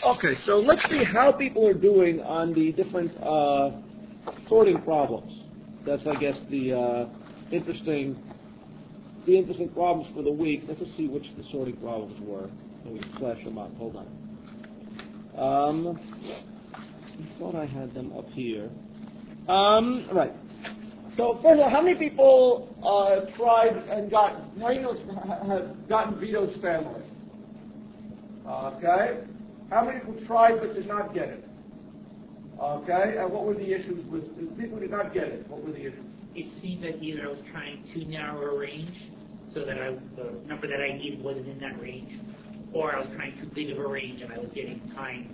Okay, so let's see how people are doing on the different sorting problems. That's, I guess, the interesting problems for the week. Let's just see which the sorting problems were. Let me flash them up. Hold on. I thought I had them up here. Right. So first of all, how many people tried and got have gotten Vito's family? Okay. How many people tried but did not get it? Okay. And what were the issues with the people who did not get it? What were the issues? It seemed that either I was trying too narrow a range, so that the number that I needed wasn't in that range, or I was trying too big of a range and I was getting time.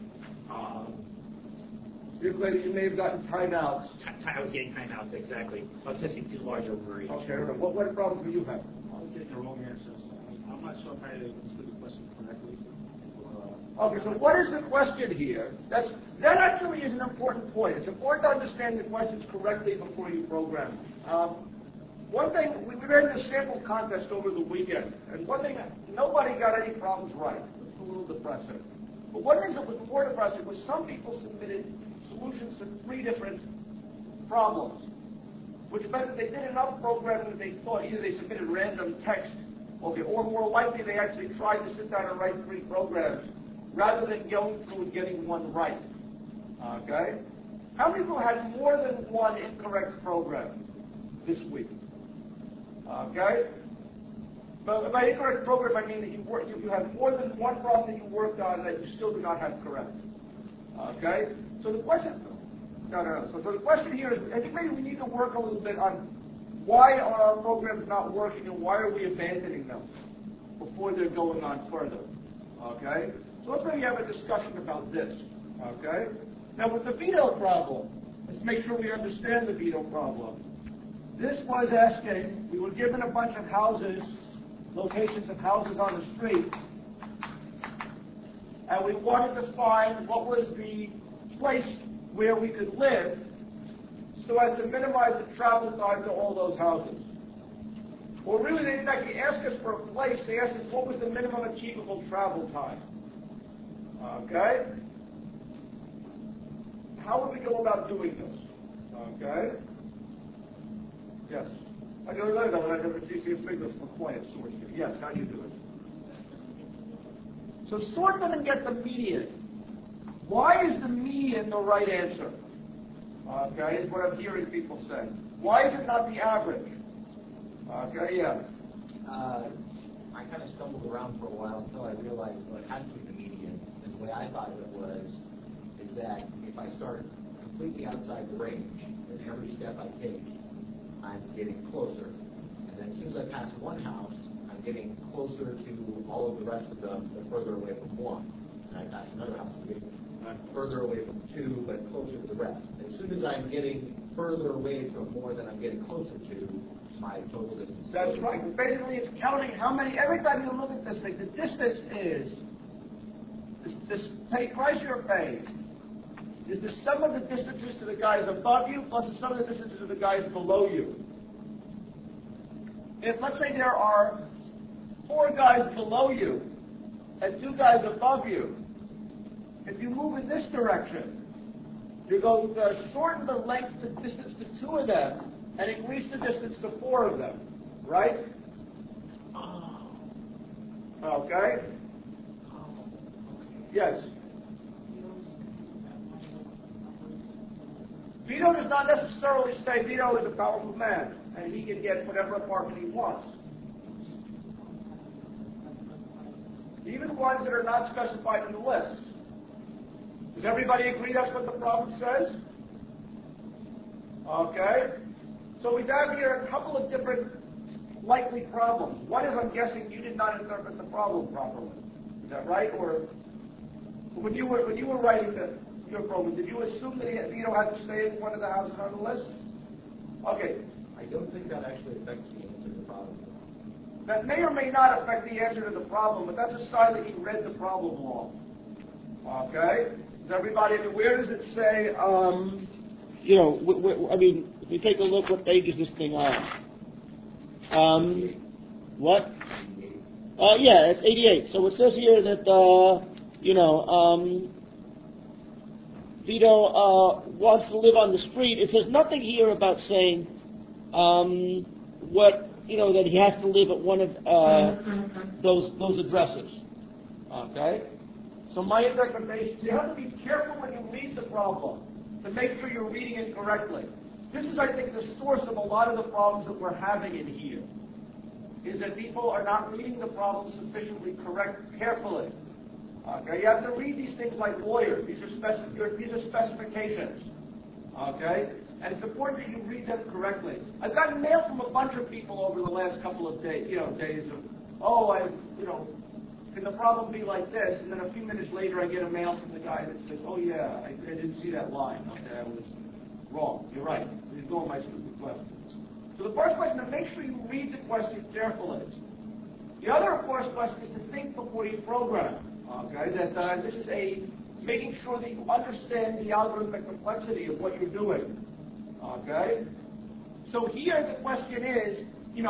You may have gotten timeouts. I was getting timeouts, exactly. I was testing too large over a range. Okay. What problems were you having? I was getting the wrong answers. I'm not sure if I understood the question correctly. Okay, so what is the question here? That actually is an important point. It's important to understand the questions correctly before you program. One thing, we ran a sample contest over the weekend, and one thing, nobody got any problems right. It's a little depressing. But one thing that was more depressing was some people submitted solutions to 3 different problems, which meant that they did enough programming that they thought either they submitted random text, or more likely they actually tried to sit down and write 3 programs, rather than going through and getting one right. Okay? How many people had more than one incorrect program this week? Okay? But by incorrect program, I mean that you have more than one problem that you worked on that you still do not have correct. Okay? So the question, So the question here is, I think maybe we need to work a little bit on why are our programs not working and why are we abandoning them before they're going on further. Okay? So let's maybe have a discussion about this. Okay? Now with the Vito problem, let's make sure we understand the Vito problem. This was asking, we were given a bunch of houses, locations of houses on the street, and we wanted to find what was the place where we could live so as to minimize the travel time to all those houses. Well, really, they didn't actually ask us for a place. They asked us what was the minimum achievable travel time. Okay? How would we go about doing this? Okay? Yes. I don't know when I never see a figure from a quiet source. Yes, how do you do it? So sort them and get the median. Why is the median the right answer? Okay, is what I'm hearing people say. Why is it not the average? Okay, yeah. I kind of stumbled around for a while until I realized, well, it has to be the median. And the way I thought of it is that if I start completely outside the range, then every step I take, I'm getting closer. And then as soon as I pass one house, I'm getting closer to all of the rest of them, but further away from one. And I pass another house, I'm further away from 2, but closer to the rest. As soon as I'm getting further away from more than I'm getting closer to, my total distance. That's right. Basically, it's counting how many, every time you look at this thing, the distance is, this price you're paying, is the sum of the distances to the guys above you plus the sum of the distances to the guys below you. If, let's say, there are 4 guys below you and 2 guys above you, if you move in this direction, you're going to shorten the length to distance to 2 of them and increase the distance to 4 of them, right? Okay? Yes? Vito does not necessarily say Vito is a powerful man, and he can get whatever apartment he wants. Even ones that are not specified in the list. Does everybody agree that's what the problem says? Okay. So we have here a couple of different likely problems. One is, I'm guessing you did not interpret the problem properly. Is that right? Or when you were writing your program, did you assume that Vito had to stay in one of the houses on the list? Okay. I don't think that actually affects the answer to the problem. That may or may not affect the answer to the problem, but that's a sign that you read the problem wrong. Okay? Is everybody, where does it say, if we take a look, what page is this thing on? What? Yeah, it's 88. So it says here that Vito wants to live on the street. It says nothing here about saying that he has to live at one of those addresses. Okay? So my interpretation is you have to be careful when you read the problem to make sure you're reading it correctly. This is, I think, the source of a lot of the problems that we're having in here, is that people are not reading the problem sufficiently carefully. Okay? You have to read these things like lawyers. These are specifications. Okay? And it's important that you read them correctly. I've gotten mail from a bunch of people over the last couple of days of, can the problem be like this? And then a few minutes later, I get a mail from the guy that says, oh yeah, I didn't see that line. Okay, I was wrong. You're right. You're doing my stupid question. So the first question is make sure you read the question carefully. The other, of course, question is to think before you program. Okay, that this is making sure that you understand the algorithmic complexity of what you're doing. Okay, so here the question is,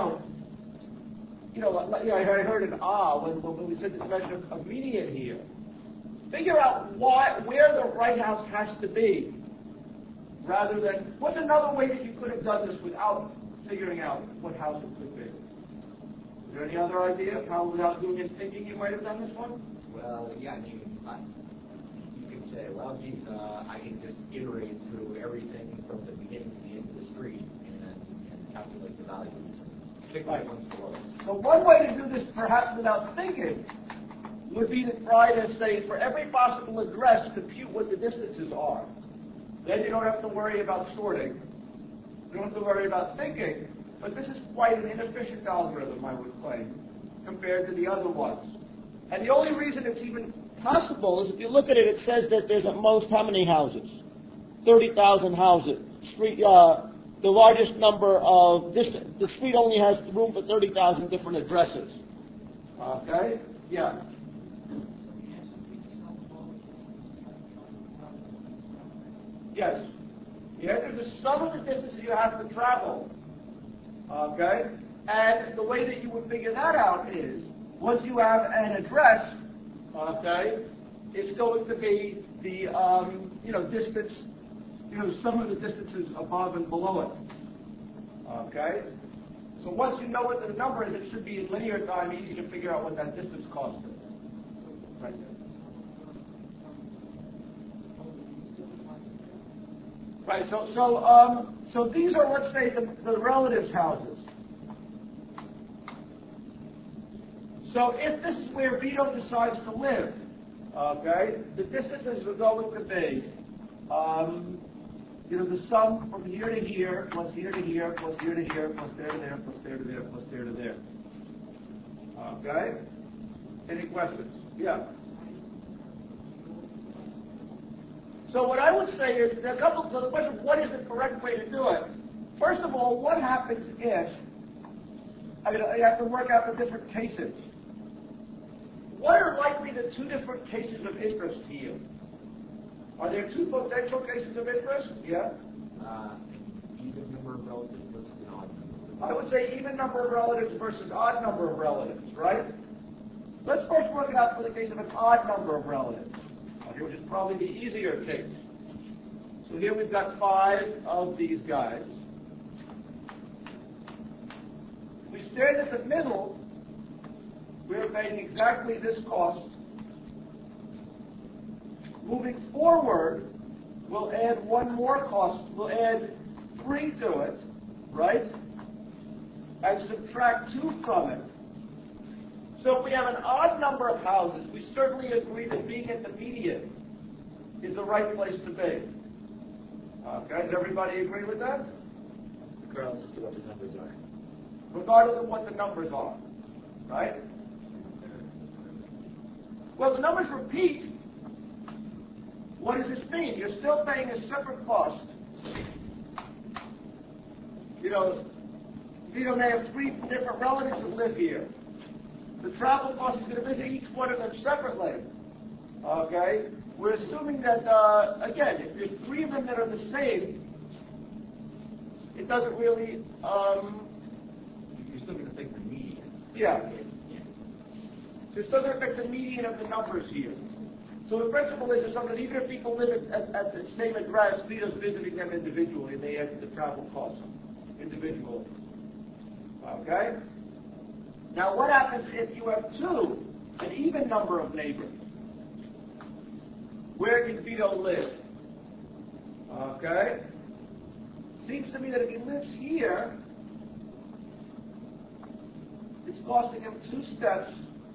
I heard an when we said this mention of median here. Figure out where the right house has to be, rather than what's another way that you could have done this without figuring out what house it could be. Is there any other idea of how, without doing any thinking, you might have done this one? Well, yeah, you could say, well, geez, I can just iterate through everything from the beginning to the end of the street and calculate the values and pick the ones below. So one way to do this, perhaps without thinking, would be to try to say, for every possible address, compute what the distances are. Then you don't have to worry about sorting. You don't have to worry about thinking. But this is quite an inefficient algorithm, I would claim, compared to the other ones. And the only reason it's even possible is if you look at it, it says that there's at most how many houses? 30,000 houses. The largest number of the street only has room for 30,000 different addresses. Okay? Yeah. Yes. The answer is the sum of the distances you have to travel. Okay? And the way that you would figure that out is, once you have an address, okay, it's going to be the distance, some of the distances above and below it. Okay? So once you know what the number is, it should be in linear time easy to figure out what that distance cost is. Right there. Right, so these are, let's say, the relatives' houses. So if this is where Vito decides to live, okay, the distances are going to be, the sum from here to here, plus here to here, plus here to here, plus there to there, plus there to there, plus there to there. Okay? Any questions? Yeah. So what I would say is, so the question, what is the correct way to do it? First of all, what happens if, you have to work out the different cases. What are likely the two different cases of interest here? Are there two potential cases of interest? Yeah? Even number of relatives versus an odd number. I would say even number of relatives versus odd number of relatives, right? Let's first work it out for the case of an odd number of relatives, which is probably the easier case. So here we've got 5 of these guys. We stand at the middle, we're paying exactly this cost. Moving forward, we'll add one more cost. We'll add 3 to it, right? And subtract 2 from it. So if we have an odd number of houses, we certainly agree that being at the median is the right place to be. Okay, does everybody agree with that? Regardless as to what the numbers are. Regardless of what the numbers are, right? Well, the numbers repeat. What does this mean? You're still paying a separate cost. Vito may have 3 different relatives that live here. The travel cost is going to visit each one of them separately. Okay? We're assuming that, again, if there's 3 of them that are the same, it doesn't really... You're still going to pick the median. Yeah. So you're still going to pick the median of the numbers here. So the principle is something, even if people live at the same address, Vito's visiting them individually, and they add the travel costs individually. Okay? Now what happens if you have two, an even number of neighbors? Where can Vito live? Okay? Seems to me that if he lives here, it's costing him 2 steps.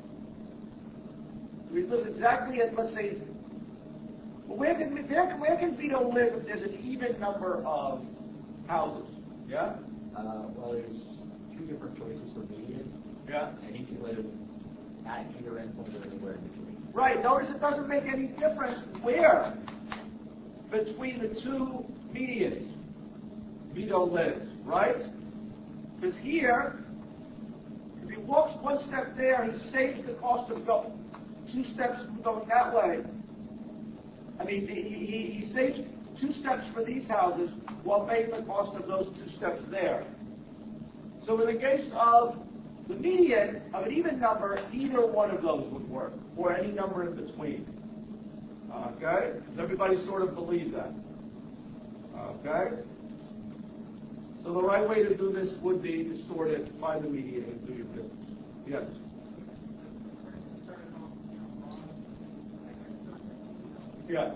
We live exactly at, let's say, well, where can Vito live if there's an even number of houses? Yeah? Well, there's 2 different choices for median. Yeah. And he can live at either endpoint or anywhere in between. Right. Notice it doesn't make any difference where between the 2 medians Vito lives, right? Because here, if he walks 1 step there, he saves the cost of 2 steps from going that way. I mean, he saves 2 steps for these houses while paying the cost of those 2 steps there. So in the case of the median of an even number, either one of those would work, or any number in between. Okay? Does everybody sort of believe that? Okay? So the right way to do this would be to sort it, find the median, and do your business. Yes? Yeah.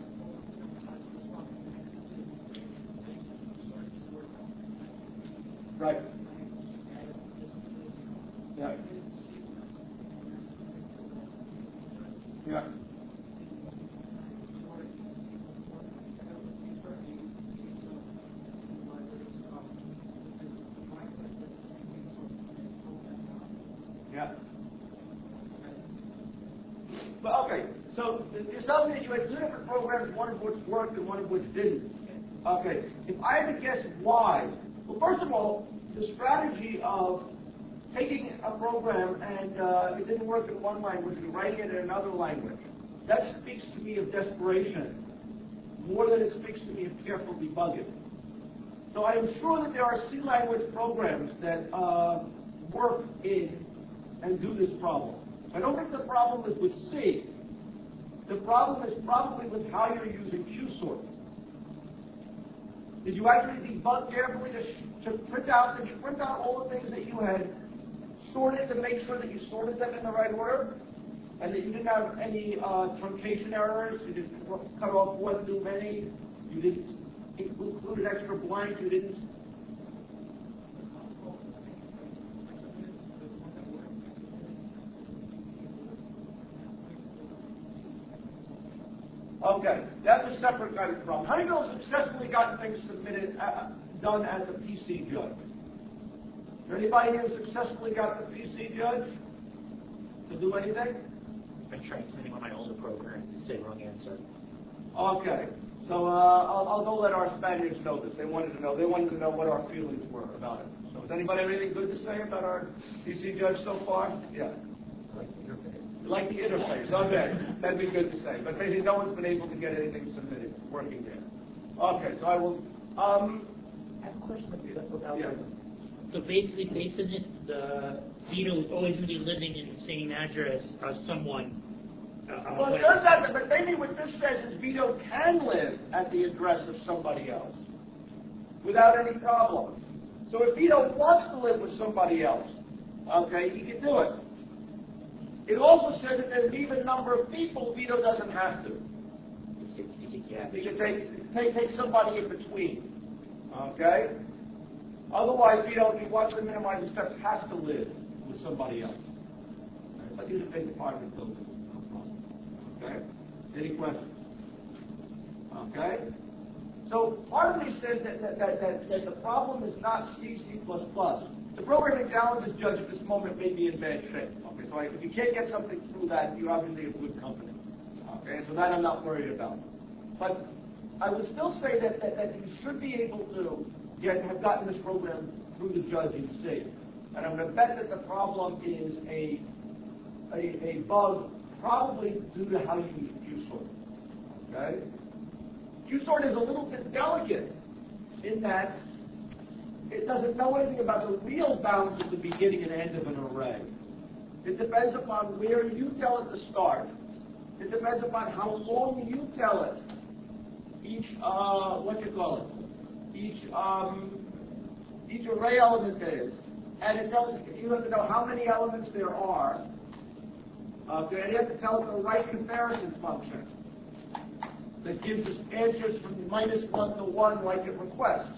Right. Yeah. Yeah. Yeah. Well, okay. So you're telling me that you had 2 different programs, one of which worked and one of which didn't. Okay. If I had to guess why, well, first of all, the strategy of taking a program and it didn't work in one language and writing it in another language, that speaks to me of desperation more than it speaks to me of careful debugging. So I am sure that there are C language programs that work in and do this problem. I don't think the problem is with C. The problem is probably with how you're using QSort. Did you actually debug carefully to print out, did you print out all the things that you had sorted to make sure that you sorted them in the right order? And that you didn't have any truncation errors, you didn't cut off one too many, you didn't include an extra blank, you didn't... Okay, that's a separate kind of problem. Honeywell has successfully gotten things submitted, done at the PC judge. Is there anybody here who successfully got the PC judge to do anything? I tried submitting on my older program to say wrong answer. Okay, so I'll go let our Spaniards know this. They wanted to know what our feelings were about it. So does anybody have anything good to say about our PC judge so far? Yeah. You like the interface? Okay, that'd be good to say. But basically, no one's been able to get anything submitted working there. Okay, so I will. I have a question about yeah. So basically, based on this, the Vito is always going to be living in the same address as someone. Well, it turns out that, but maybe what this says is Vito can live at the address of somebody else without any problem. So if Vito wants to live with somebody else, okay, he can do it. It also says that there's an even number of people Vito doesn't have to. He can take somebody in between. Okay? Otherwise, Vito, if he wants to minimize the steps, has to live with somebody else. But these are big apartment buildings. Okay? Any questions? Okay? So part of me says that the problem is not C, C++. The programming challenges judge at this moment may be in bad shape. Okay, so if you can't get something through that, you're obviously in good company. Okay, so that I'm not worried about. But I would still say that you should be able to have gotten this program through the judge in C. And I'm going to bet that the problem is a bug, probably due to how you use QSort. Okay? QSort is a little bit delicate in that it doesn't know anything about the real bounds at the beginning and end of an array. It depends upon where you tell it to start It depends upon how long you tell it. Each each array element is, and it tells you have to know how many elements there are. Okay, and you have to tell it the right comparison function that gives us answers from -1 to 1 like it requests.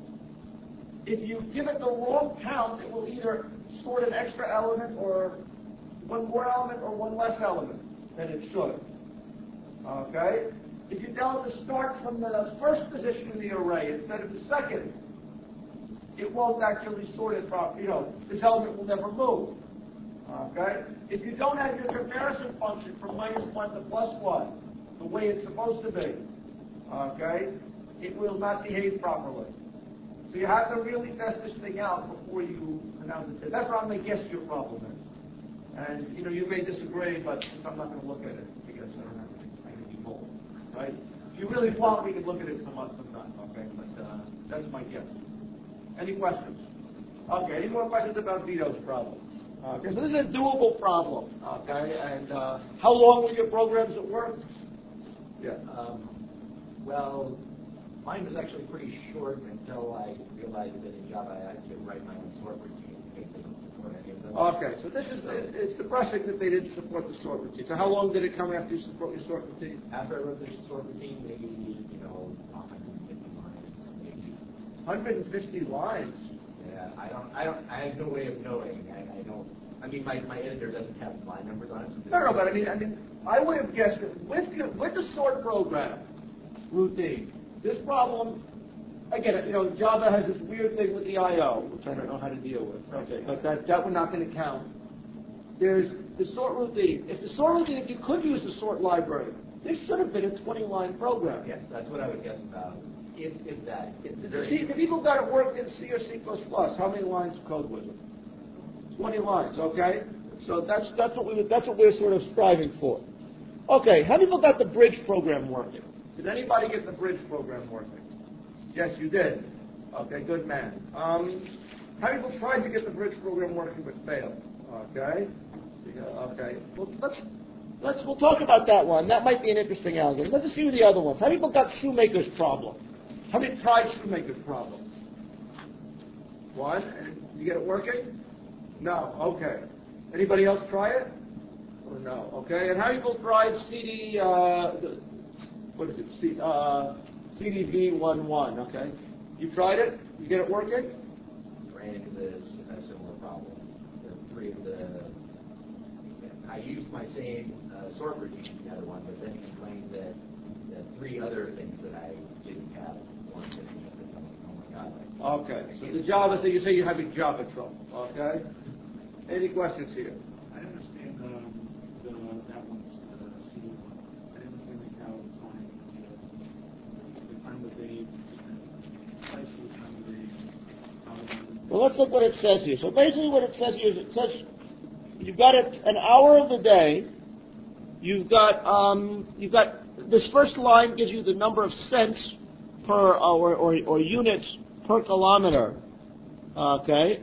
If you give it the wrong count, it will either sort an extra element or one more element or one less element than it should. Okay? If you tell it to start from the first position in the array instead of the second, it won't actually sort it properly. This element will never move. Okay? If you don't have your comparison function from -1 to +1 the way it's supposed to be, okay, it will not behave properly. So you have to really test this thing out before you announce it. That's what I'm going to guess your problem is. And you may disagree, but since I'm not going to look at it, I guess I don't have to be bold, right? If you really want, we can look at it sometime, okay? But that's my guess. Any questions? Okay. Any more questions about Vito's problem? Okay. So this is a doable problem. Okay. And how long were your programs at work? Yeah. Well, mine was actually pretty short until I realized that in Java I had to write my own sort routine because they don't support any of them. Okay, so it's depressing that they didn't support the sort routine. So how long did it come after you support your sort routine? After I wrote the sort routine, maybe 150 lines, maybe. 150 lines. Yeah, I have no way of knowing. I don't. I mean, my editor doesn't have line numbers on it. So No, but I mean, I would have guessed that with the sort program routine, this problem, again, Java has this weird thing with the I/O, which I don't know how to deal with. Okay, but that we're not going to count. There's the sort routine. If you could use the sort library, this should have been a 20-line program. Yes, that's what I would guess about. If that. The people got it worked in C or C++. How many lines of code was it? 20 lines. Okay, so that's what we're sort of striving for. Okay, how many people got the bridge program working? Did anybody get the bridge program working? Yes, you did. Okay, good man. How many people tried to get the bridge program working but failed? Okay. Okay. Well, we'll talk about that one. That might be an interesting algorithm. Let's see the other ones. How many people got Shoemaker's problem? How many tried Shoemaker's problem? One. And you get it working? No. Okay. Anybody else try it? Or no? Okay. And how many people tried CD? What is it? CDV11. Okay. You tried it? You get it working? Ran into a similar problem. I used my same sort routine in the other one, but then he claimed that the 3 other things that I didn't have weren't finishing up. Oh my God. Okay. So the Java thing, you say you're having Java trouble. Okay. Any questions here? I understand that one's CD one. I understand the cow sign. The time of day, precisely the time of day. Well, let's look what it says here. So basically what it says here is it says you've got an hour of the day. You've got this first line gives you the number of cents per hour or units per kilometer. Okay.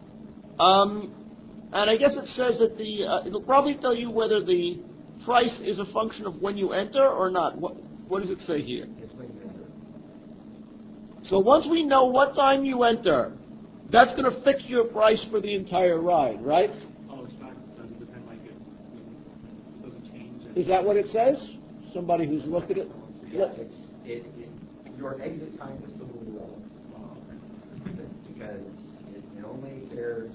And I guess it says that it'll probably tell you whether the price is a function of when you enter or not. What does it say here? It's when you enter. So once we know what time you enter, that's going to fix your price for the entire ride, right? Oh, it's not. Doesn't depend like it doesn't change. Is that what it says? Somebody who's looked at it? Yeah, your exit time is totally irrelevant. Oh, okay. Because it only cares.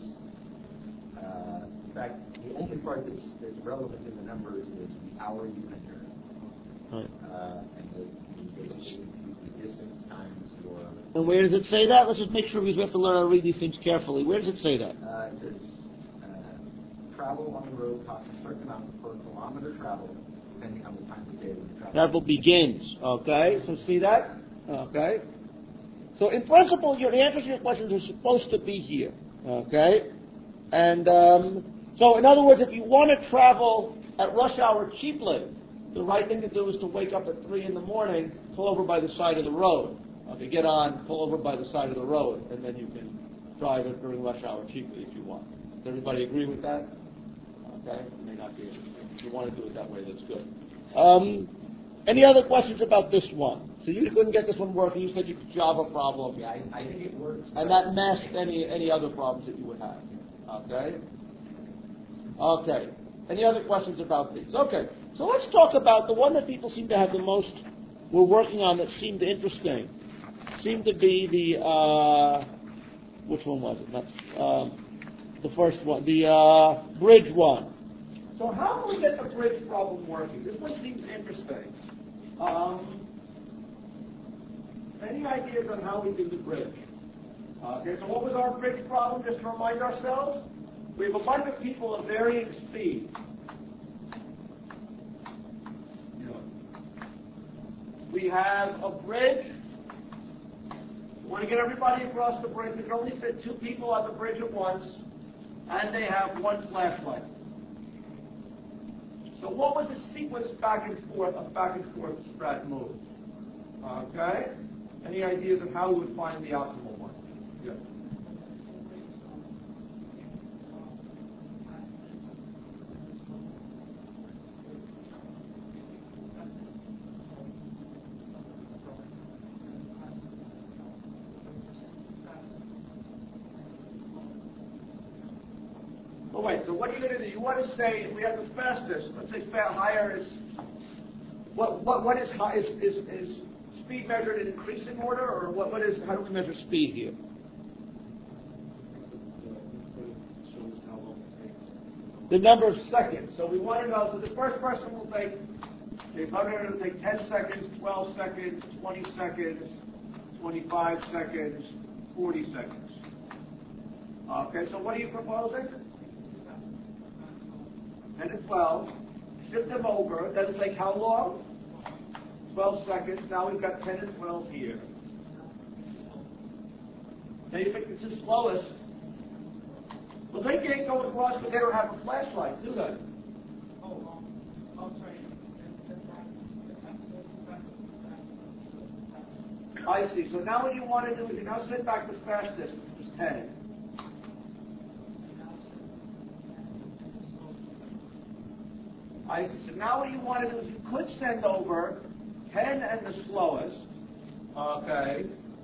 In fact, the only part that's relevant in the numbers is the hour you enter, Right. and basically the distance times your. And where does it say that? Let's just make sure because we have to learn how to read these things carefully. Where does it say that? It says travel on the road costs a certain amount per kilometer traveled, depending on the time of day when the Travel begins. Okay, so see that? Okay. So in principle, the answers to your questions are supposed to be here. Okay. And so in other words, if you want to travel at rush hour cheaply, the right thing to do is to wake up at 3 in the morning, pull over by the side of the road. Okay, get on, pull over by the side of the road, and then you can drive it during rush hour cheaply if you want. Does everybody agree with that? Okay, it may not be interesting. If you want to do it that way, that's good. Any other questions about this one? So you couldn't get this one working. You said you could Java problem. Yeah, I think it works. And that masked any other problems that you would have. Okay? Okay. Any other questions about these? Okay. So let's talk about the one that people seem to have the most, we're working on that seemed interesting. Seemed to be the, which one was it? Not, the first one. The bridge one. So how do we get the bridge problem working? This one seems interesting. Any ideas on how we do the bridge? Okay, so what was our bridge problem, just to remind ourselves? We have a bunch of people of varying speed. We have a bridge. We want to get everybody across the bridge. We can only fit 2 people on the bridge at once, and they have 1 flashlight. So what was the sequence back and forth strat move? Okay? Any ideas of how we would find the optimal one? Yeah. Oh wait, so what are you going to do? You want to say we have the fastest. Let's say higher is what is high? Is speed measured in increasing order, or what is? How do we measure speed here? Shows how long it takes. The number of seconds. So we want to know. So the first person will take. If I'm going to take 10 seconds, 12 seconds, 20 seconds, 25 seconds, 40 seconds. Okay. So what are you proposing? 10 and 12. Shift them over. Does it take how long? 12 seconds. Now we've got 10 and 12 here. Now you pick the 2 slowest. Well, they can't go across because they don't have a flashlight, do they? I see. So now what you want to do is you now set back the fastest, which is 10. I see. So now what you want to do is you could send over 10 and the slowest, okay,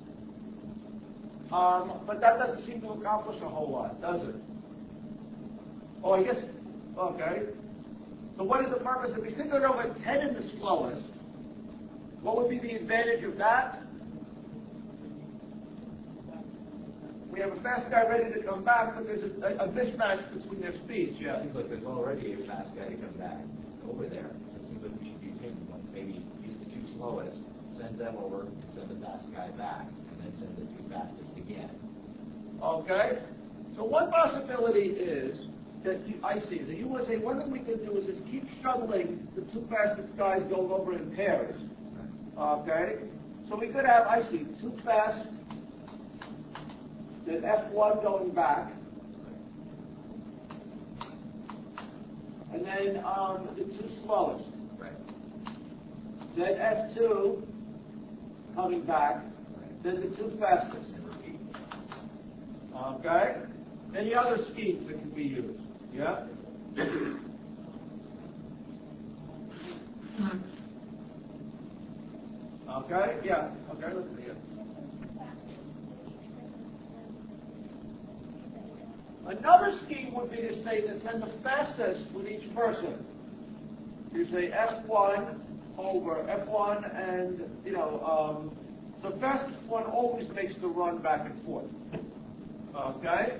but that doesn't seem to accomplish a whole lot, does it? Oh, I guess, okay. So what is the purpose? If we could go over 10 and the slowest, what would be the advantage of that? We have a fast guy ready to come back, but there's a mismatch between their speeds, yeah. It seems like there's already a fast guy to come back over there. So it seems like we should use him. Maybe use the 2 slowest, send them over, send the fast guy back, and then send the 2 fastest again. Okay? So one possibility is that I see that you want to say one thing we can do is just keep shuttling the 2 fastest guys going over in pairs. Okay? So we could have, 2 fast, then F1 going back, and then the 2 slowest. Right. Then F2 coming back, then the 2 fastest. Okay? Any other schemes that can be used? Yeah? Okay? Yeah. Okay, let's see it. Another scheme would be to say that send the fastest with each person. You say F1 over F1 and, the fastest one always makes the run back and forth. Okay?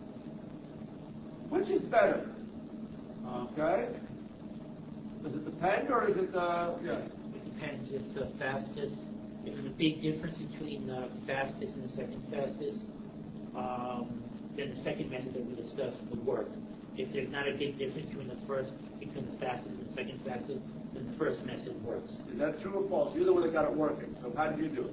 Which is better? Okay? Does it depend, or is it yeah? It depends. If the fastest, if there's a big difference between the fastest and the second fastest, then the second method that we discussed would work. If there's not a big difference between the fastest and the second fastest, then the first method works. Is that true or false? You're the one that got it working. So how did you do it?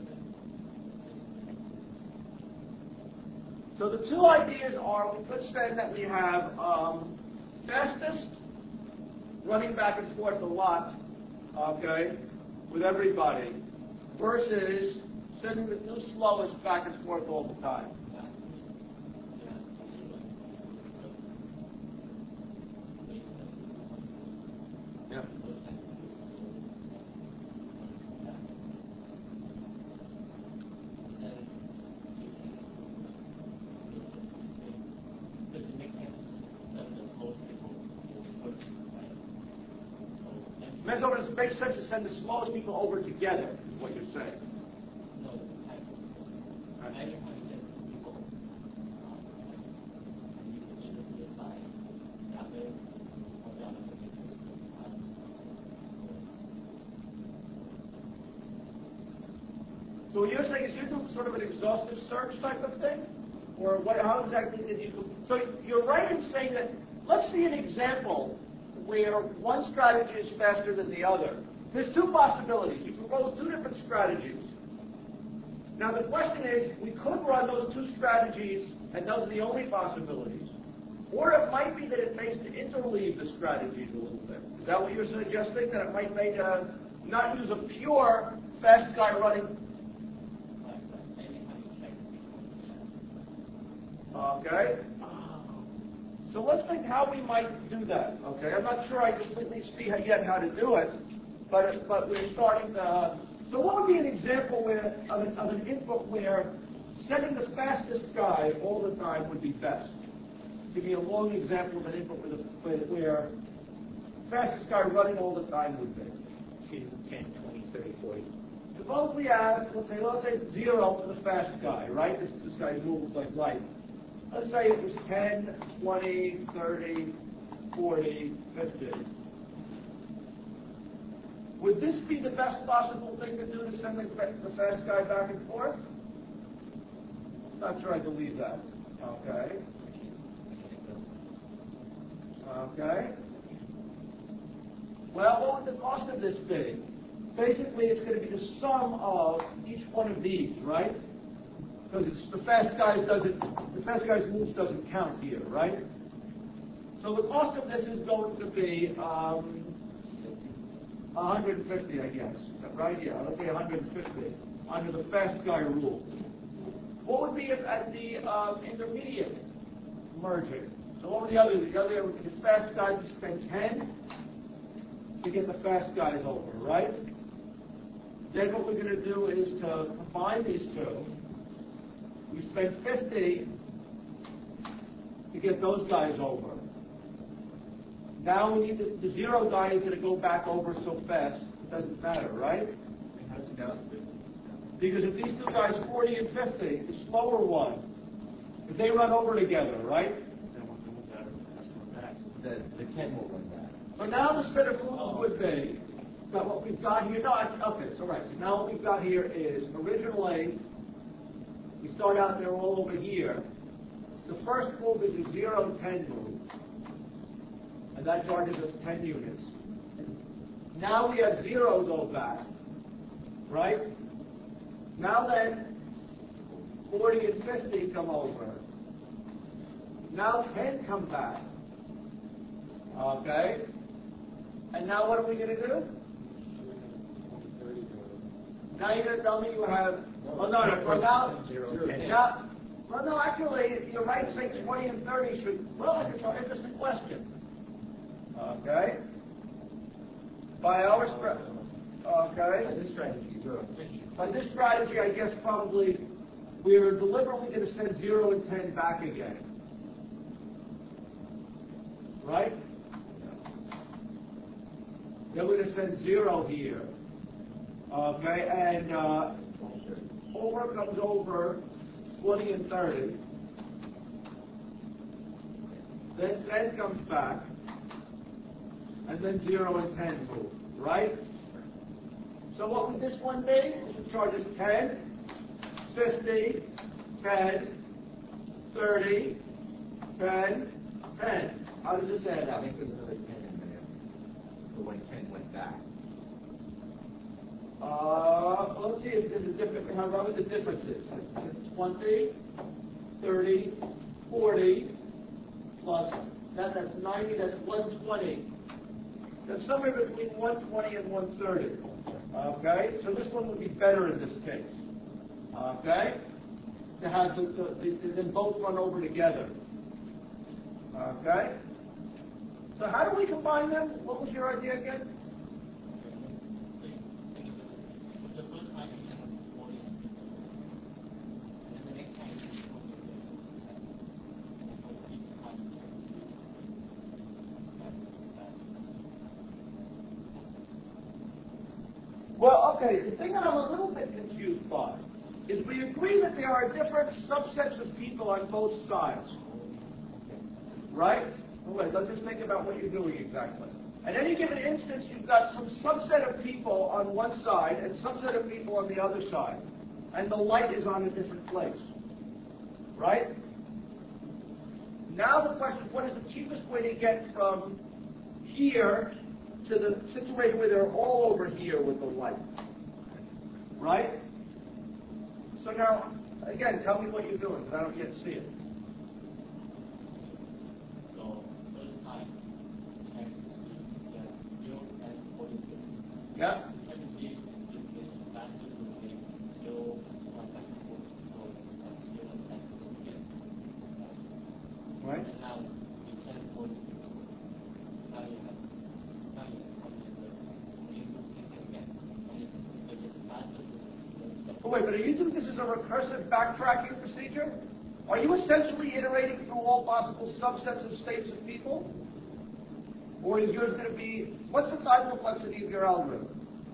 So the 2 ideas are, we could say that we have fastest running back and forth a lot, okay, with everybody, versus sending the 2 slowest back and forth all the time. sends over, it makes sense to send the slowest people over together, is what you're saying. No, I didn't want to send people, you can either be advised, that way, or that way. So what you're saying is you're doing sort of an exhaustive search type of thing? Or what, how exactly did you... So you're right in saying that, let's see an example where one strategy is faster than the other. There's two possibilities. You propose two different strategies. Now the question is, we could run those two strategies, and those are the only possibilities. Or it might be that it makes to interleave the strategies a little bit. Is that what you're suggesting? That it might make not use a pure fast guy running... Okay? So let's think how we might do that. Okay? I'm not sure I completely see yet how to do it, but we're starting to... So what would be an example of an input where setting the fastest guy all the time would be best? Give me a long example of an input where fastest guy running all the time would be. 2, 10, 20, 30, 40. Suppose we have, let's say 0 for the fast guy, right? This guy moves like light. Let's say it was 10, 20, 30, 40, 50. Would this be the best possible thing to do to send the fast guy back and forth? Not sure I believe that. Okay. Okay. Well, what would the cost of this be? Basically, it's going to be the sum of each one of these, right? Because the fast guy's moves doesn't count here, right? So the cost of this is going to be 150, I guess. Right? Yeah, let's say 150 under the fast guy rule. What would be at the intermediate merging? So what would the other? The fast guys would spend 10 to get the fast guys over, right? Then what we're going to do is to combine these two. We spend 50 to get those guys over. Now we need the 0 guy is going to go back over so fast, it doesn't matter, right? Because if these two guys, 40 and 50, the slower one, if they run over together, right? The 10 will run back. So now the set of rules would be, so what we've got here, okay, so right, so now what we've got here is, originally, we start out there all over here. The first move is a 0-10 move. And that charges us 10 units. Now we have 0 go back. Right? Now then, 40 and 50 come over. Now 10 come back. Okay? And now what are we going to do? Now you're going to tell me you have... Well, no, actually, you're right, say 20 and 30 should... Well, it's an interesting question. Okay? By our... Okay? This strategy, 0. By this strategy, I guess probably we're deliberately going to send 0 and 10 back again. Right? Then we're going to send 0 here. Okay, and over comes over 20 and 30. Then 10 comes back. And then 0 and 10 move, right? So what would this one be? This would charge us 10, 50, 10, 30, 10, 10. How does this add I up? think there's another 10 in there. So when 10 went back. Let's see if there's a difference. How about the differences? 20, 30, 40, plus that's 90, that's 120. That's somewhere between 120 and 130. Okay? So this one would be better in this case. Okay? To have them both run over together. Okay? So how do we combine them? What was your idea again? Well, okay, the thing that I'm a little bit confused by is we agree that there are different subsets of people on both sides. Right? Wait, let's just think about what you're doing exactly. At any given instance, you've got some subset of people on one side and subset of people on the other side. And the light is on a different place. Right? Now the question is, what is the cheapest way to get from here to the situation where they're all over here with the light? Right? So now, again, tell me what you're doing, because I don't yet see it. So, first time, check to see that 0 and 42. Yeah? Check to see if it's faster to take 0, 1 back and forth, so it's 0 and 42. Right? And now, you check 42. Now you have 42. You do the same thing again. And if it's faster to Oh, wait, but are you doing this as a recursive backtracking procedure? Are you essentially iterating through all possible subsets of states of people? Or is yours going to be, what's the time complexity of your algorithm?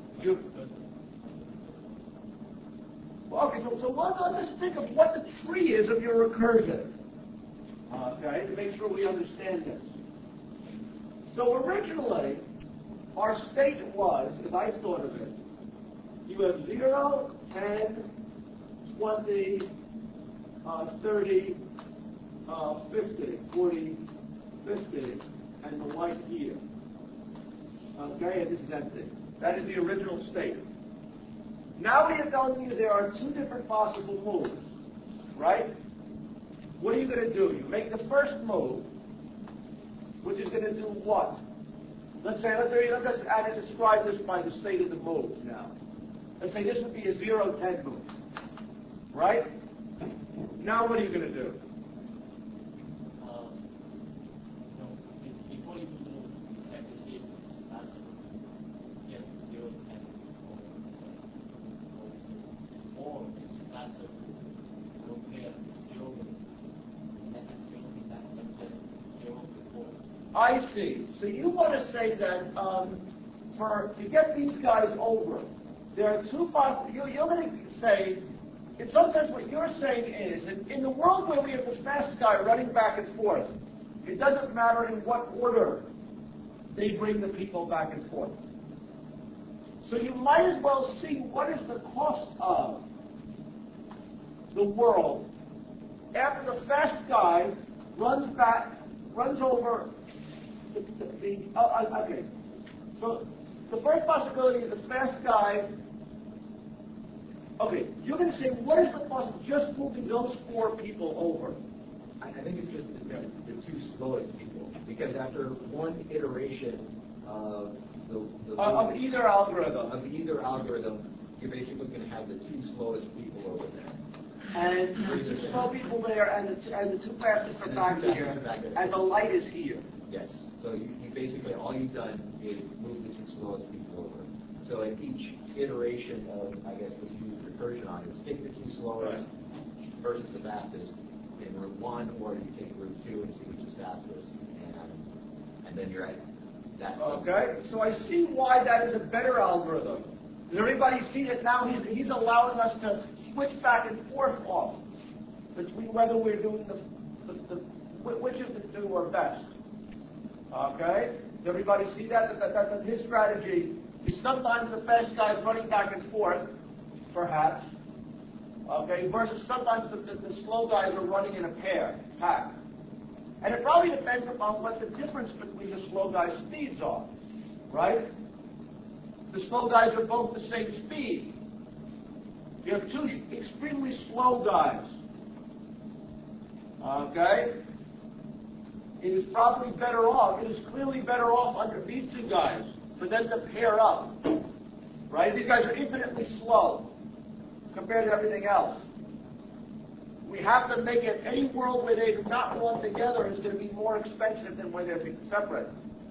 Well, okay, so let's just think of what the tree is of your recursion. Okay, to make sure we understand this. So originally, our state was, as I thought of it, you have 0, 10, 20, 30, 50, 40, 50, and the light here. Okay, and this is empty. That is the original state. Now we are telling you there are two different possible moves, right? What are you going to do? You make the first move, which is going to do what? Let's describe this by the state of the move now. Let's say this would be a 0, 10 move, right? Now what are you going to do? Before you move, you check to see if it's faster. Yes, 0, 10, or it's faster to compare 0 and 0 before. I see. So you want to say that to get these guys over, there are two possible. You're going to say, in some sense, what you're saying is, in the world where we have this fast guy running back and forth, it doesn't matter in what order they bring the people back and forth. So you might as well see what is the cost of the world after the fast guy runs over okay. So the first possibility is the fast guy. Okay, you're going to say, what is the cost of just moving those 4 people over? I think it's just the two slowest people, because after one iteration of Of either algorithm, you're basically going to have the two slowest people over there. and the 2 slow people there, and the 2 fastest are back here, and the light is here. Yes. So you basically, all you've done is move the two slowest people over. So at each iteration of, I guess, what you use recursion on is take the 2 slowest versus the fastest in route 1, or you take route 2 and see which is fastest, and then you're at that. Okay, so I see why that is a better algorithm. Does everybody see that now he's allowing us to switch back and forth off between whether we're doing which of the 2 are best? Okay, does everybody see that his strategy is sometimes the fast guy's running back and forth, perhaps, okay, versus sometimes the slow guys are running in a pack. And it probably depends upon what the difference between the slow guys' speeds are, right? The slow guys are both the same speed. You have 2 extremely slow guys, okay? It is probably better off, it is clearly better off under these 2 guys for them to pair up, right? These guys are infinitely slow compared to everything else. We have to make it, any world where they do not run together is going to be more expensive than where they're separate.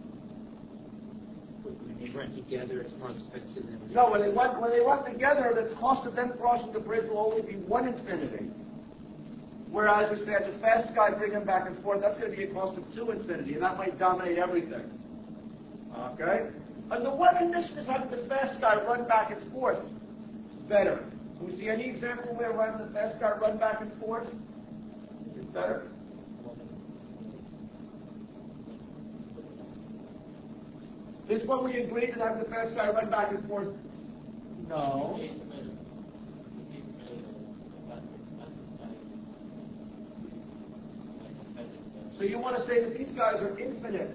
When they run together, it's more expensive than No, when they run together, the cost of them crossing the bridge will only be 1 infinity. Whereas if they have the fast guy bring them back and forth, that's going to be a cost of 2 infinity, and that might dominate everything. Okay? And the what condition is having the fast guy run back and forth better? Can we see any example where having the fast guy run back and forth is better? This one we agreed to have the fast guy run back and forth? No. So you want to say that these guys are infinite.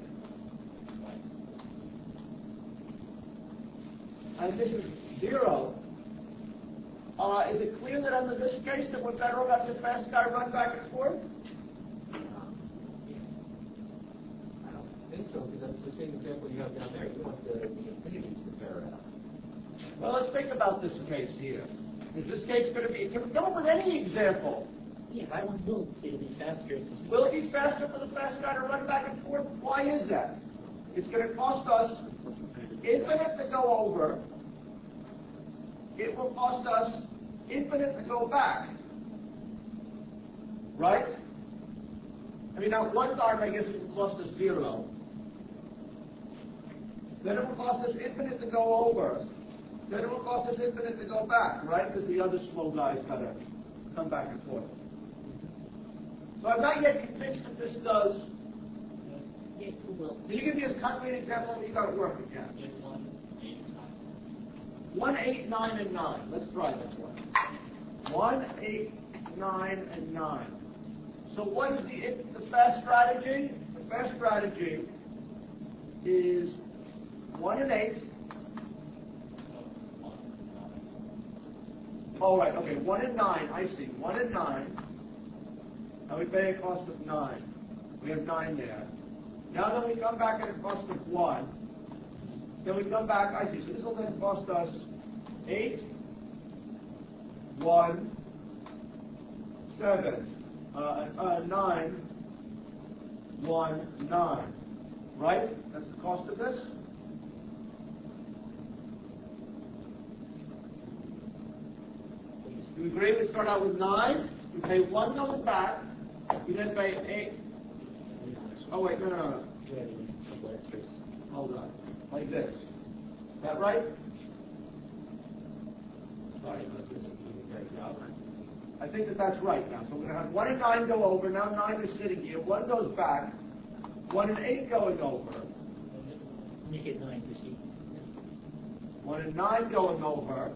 And this is 0. Is it clear that under this case that we're better off having the fast guy run back and forth? I don't think so, because that's the same example you have down there. You want the infinities to pair out. Well, let's think about this case here. Is this case going to be, can we come up with any example? Yeah, that one will. It'll be faster. Will it be faster for the fast guy to run back and forth? Why is that? It's going to cost us infinite to go over. It will cost us infinite to go back. Right? I mean, now one time I guess it will cost us 0. Then it will cost us infinite to go over. Then it will cost us infinite to go back, right? Because the other slow guys got to come back and forth. So I'm not yet convinced that this does. Yeah, it will. Can you give me a concrete example of you got it working, Ken? 1, 8, 9, and 9. Let's try this one. 1, 8, 9, and 9. So what is the fast strategy? The fast strategy is 1 and 8. Oh, right, okay, 1 and 9, I see. 1 and 9. Now we pay a cost of 9. We have 9 there. Now then we come back at a cost of 1. Then we come back, I see. So this will then cost us 8, 1, 7, 9, 1, 9. Right? That's the cost of this. Do we agree we start out with 9? We pay 1 going back. We then pay 8. Oh, wait, no. Hold on. Like this. Is that right? Sorry about this. I think that that's right now. So we're going to have 1 and 9 go over. Now 9 is sitting here. 1 goes back. 1 and 8 going over. Make it 9 to see. 1 and 9 going over.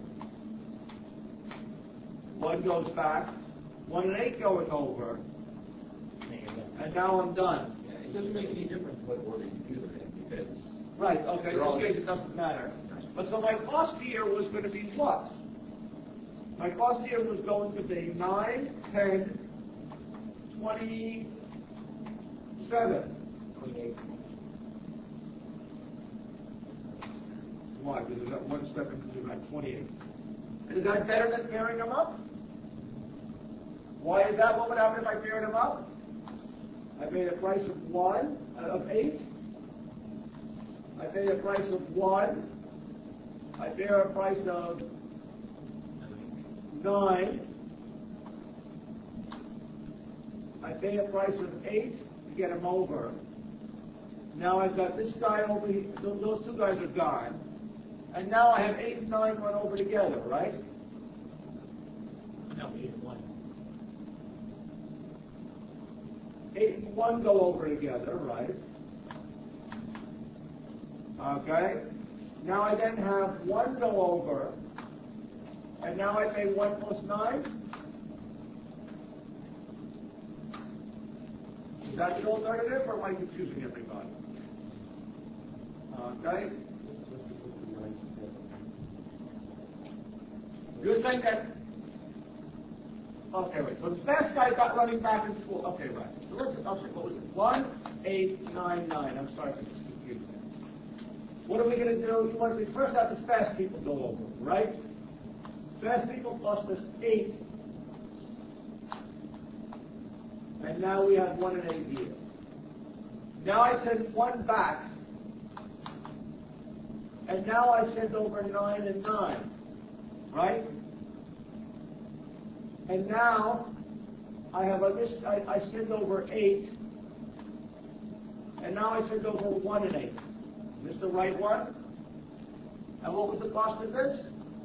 1 goes back. 1 and 8 going over. And now I'm done. Yeah, it doesn't make any difference what order you do it in, because... Right, okay, in this case it doesn't matter. But so my cost here was going to be what? My cost here was going to be 9, 10, 27. 28. Why? Because there's that one step into about 28. Is that better than pairing them up? Why is that? What would happen if I paired them up? I paid a price of 8. I pay a price of 1. I pay a price of 9. I pay a price of 8 to get him over. Now I've got this guy over here. Those two guys are gone. And now I have 8 and 9 run over together, right? No, 8 and 1. 8 and 1 go over together, right? Okay. Now I then have 1 go over, and now I pay 1 plus 9. Is that the alternative, or am I confusing everybody? Okay. You're saying that. Okay, wait. So the fast guy got running back and forth. Okay, right. So let's. Okay, what was it? 1, 8, 9, 9. I'm sorry for this confusion. What are we going to do? You want to first have the fast people go over, right? Fast people cost us 8. And now we have 1 and 8 here. Now I send 1 back. And now I send over 9 and 9. Right? And now I have this. I send over 8. And now I send over 1 and 8. Is this the right one? And what was the cost of this?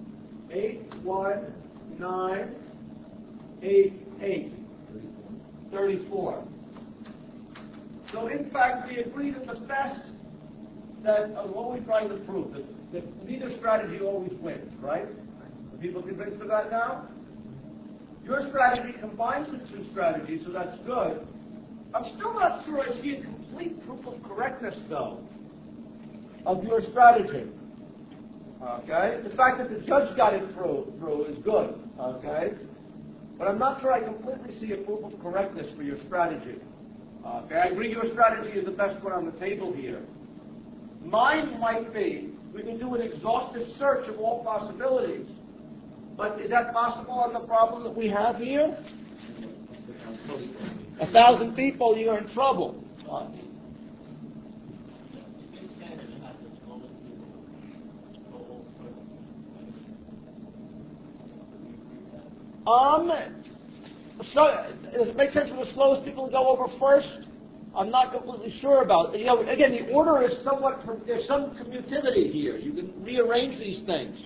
81988. 34. So in fact, we agree that the best, that what we're trying to prove, that neither strategy always wins, right? Are people convinced of that now? Your strategy combines the two strategies, so that's good. I'm still not sure I see a complete proof of correctness, though, of your strategy. Okay? The fact that the judge got it through is good. Okay? But I'm not sure I completely see a proof of correctness for your strategy. Okay? I agree your strategy is the best one on the table here. Mine might be, we can do an exhaustive search of all possibilities. But is that possible on the problem that we have here? 1,000 people, you're in trouble. So does it make sense for the slowest people to go over first? I'm not completely sure about it. Again, the order is somewhat, there's some commutativity here. You can rearrange these things.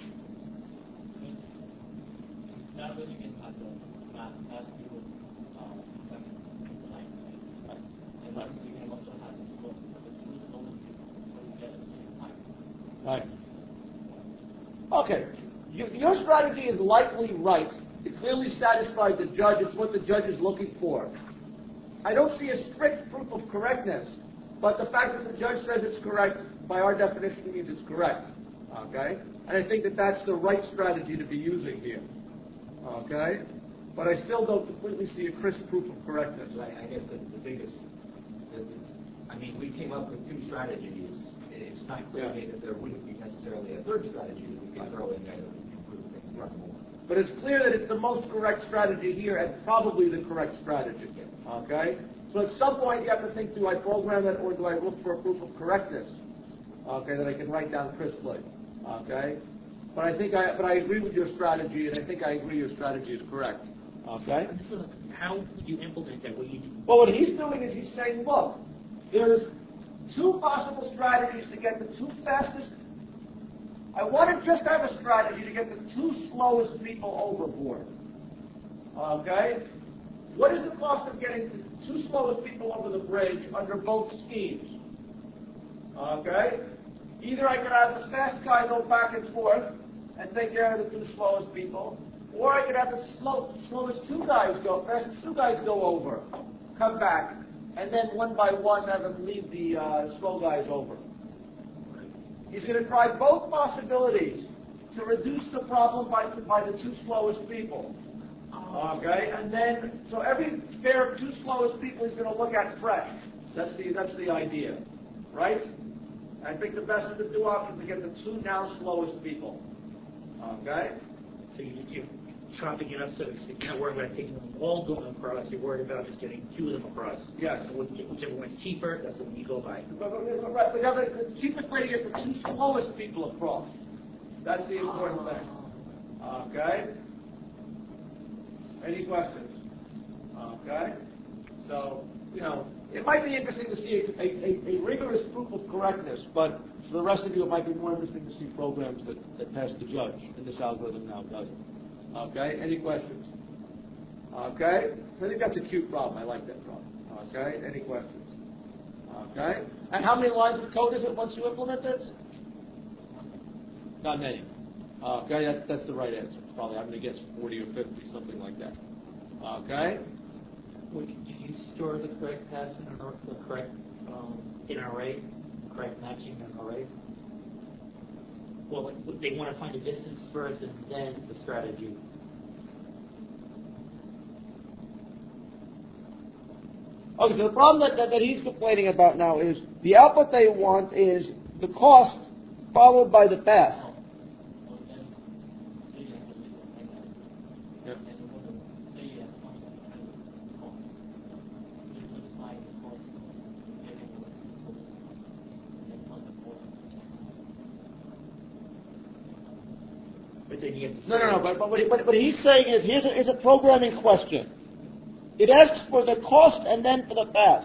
Right. Okay. Your strategy is likely right. It clearly satisfied the judge. It's what the judge is looking for. I don't see a strict proof of correctness, but the fact that the judge says it's correct, by our definition, means it's correct. Okay? And I think that that's the right strategy to be using here. Okay? But I still don't completely see a crisp proof of correctness. I guess the biggest, we came up with two strategies. It's not clear to me that there wouldn't be necessarily a third strategy that we could throw in there that would improve things much more. But it's clear that it's the most correct strategy here and probably the correct strategy. Okay? So at some point you have to think, do I program it or do I look for a proof of correctness? Okay, that I can write down crisply. Okay? But I agree with your strategy, and I think I agree your strategy is correct. Okay? So how would you implement that? Well, what he's doing is he's saying, look, there's two possible strategies to get the two fastest. I want to just have a strategy to get the two slowest people overboard. Okay? What is the cost of getting the two slowest people over the bridge under both schemes? Okay? Either I could have the fast guy go back and forth and take care of the two slowest people, or I could have the fastest two guys go over, come back, and then one by one have them leave the slow guys over. He's going to try both possibilities to reduce the problem by the two slowest people. Okay, and then so every pair of two slowest people he's going to look at fresh. That's the idea, right? I think the best of the two options is to get the two now slowest people. Okay. So you're chopping it up so you're not worried about taking them all going across. You're worried about just getting two of them across. Yes. So whichever one's cheaper, that's the one you go by. But the cheapest way to get the two slowest people across. That's the important thing. Okay. Any questions? Okay. So, it might be interesting to see a rigorous proof of correctness, but for the rest of you, it might be more interesting to see programs that pass the judge, and this algorithm now doesn't. Okay? Any questions? Okay? So I think that's a cute problem. I like that problem. Okay? Any questions? Okay? And how many lines of code is it once you implement it? Not many. Okay? That's the right answer. It's probably, I'm going to guess 40 or 50, something like that. Okay? Well, do you store the correct path in the correct in an array, correct matching in an array? Well, they want to find a distance first and then the strategy. Okay, so the problem that he's complaining about now is the output they want is the cost followed by the path. No. But what he's saying is here's a programming question. It asks for the cost and then for the path.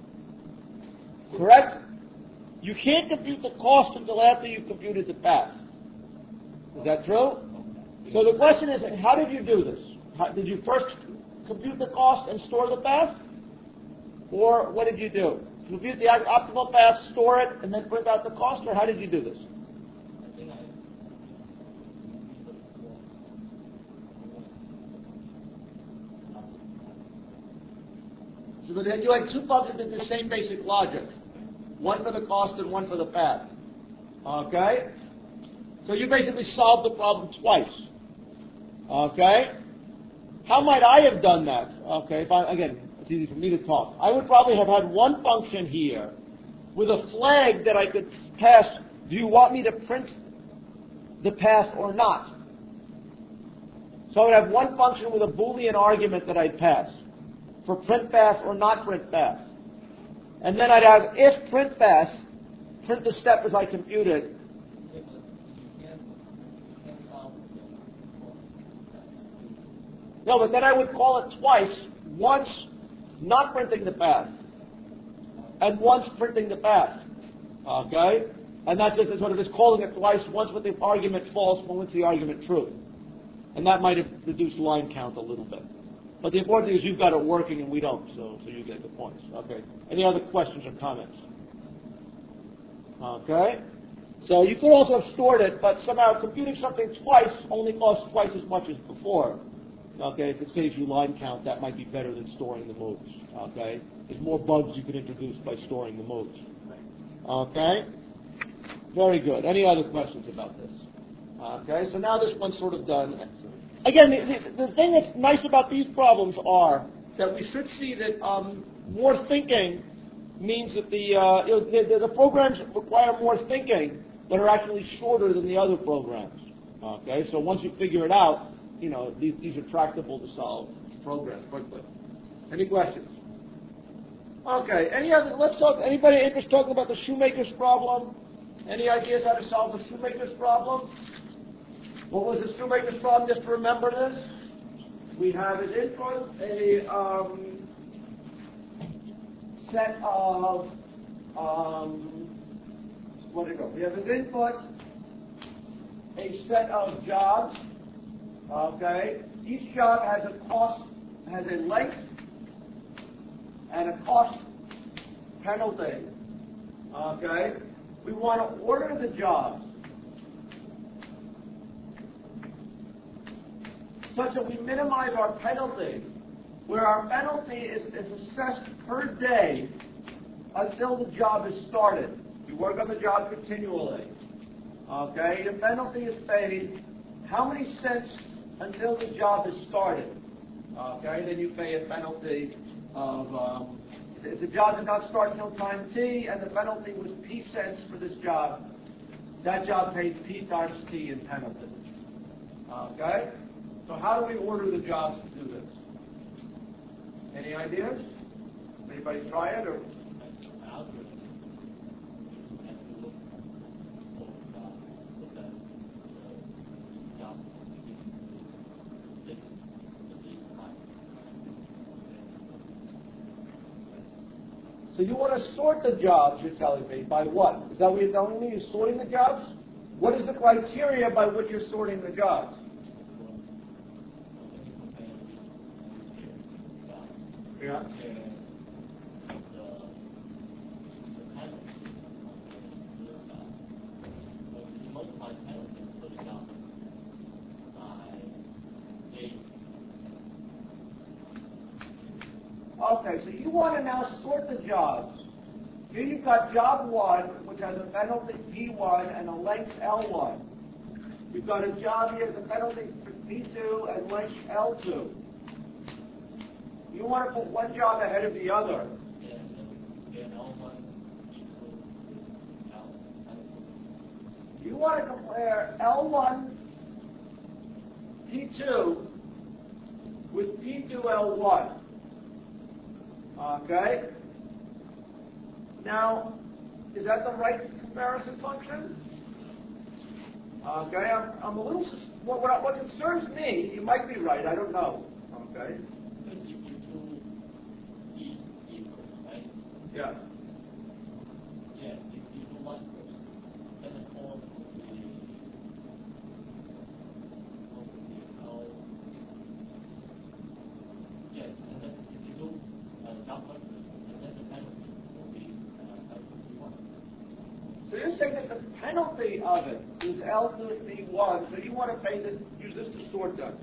Correct? You can't compute the cost until after you've computed the path. Is that true? So the question is, how did you do this? Did you first compute the cost and store the path? Or what did you do? Compute the optimal path, store it, and then print out the cost, or how did you do this? I think I So then you had two functions in the same basic logic. One for the cost and one for the path. Okay? So you basically solved the problem twice. Okay? How might I have done that? Okay, again, it's easy for me to talk. I would probably have had one function here with a flag that I could pass, do you want me to print the path or not? So I would have one function with a Boolean argument that I'd pass for print path or not print path. And then I'd have if print path, print the step as I computed. No, but then I would call it twice, once not printing the path, and once printing the path. Okay? And that's just sort of just calling it twice, once with the argument false, once with the argument true. And that might have reduced line count a little bit. But the important thing is you've got it working and we don't, so you get the points. Okay. Any other questions or comments? Okay. So you could also have stored it, but somehow computing something twice only costs twice as much as before. Okay, if it saves you line count, that might be better than storing the moves. Okay, there's more bugs you can introduce by storing the moves. Okay, very good. Any other questions about this? Okay, so now this one's sort of done. Again, the thing that's nice about these problems are that we should see that more thinking means that the programs require more thinking that are actually shorter than the other programs. Okay, so once you figure it out, these are tractable to solve programs quickly. Any questions? Okay. Let's talk. Anybody interested in talking about the shoemaker's problem? Any ideas how to solve the shoemaker's problem? What was the shoemaker's problem? Just to remember this, we have as input a set of we have as input a set of jobs. Okay, each job has a cost, has a length, and a cost penalty. Okay, we want to order the jobs such that we minimize our penalty, where our penalty is assessed per day until the job is started. You work on the job continually. Okay, the penalty is paid how many cents until the job is started. Okay, then you pay a penalty of, if the job did not start until time t and the penalty was p cents for this job, that job pays p times t in penalty. Okay, so how do we order the jobs to do this? Any ideas? Anybody try it or? So you want to sort the jobs, you're telling me, by what? Is that what you're telling me? You're sorting the jobs? What is the criteria by which you're sorting the jobs? Yeah. Okay, so you want to now sort the jobs. Here you've got job 1, which has a penalty P1 and a length L1. You've got a job here with a penalty P2 and length L2. You want to put one job ahead of the other. You want to compare L1 P2 with P2 L1. Okay? Now, is that the right comparison function? Okay, I'm a little, what concerns me, you might be right, I don't know. Okay? Yeah. Yeah, if you do one first, then the call penalty of it is L2 B1, so you want to pay this, use this to sort them.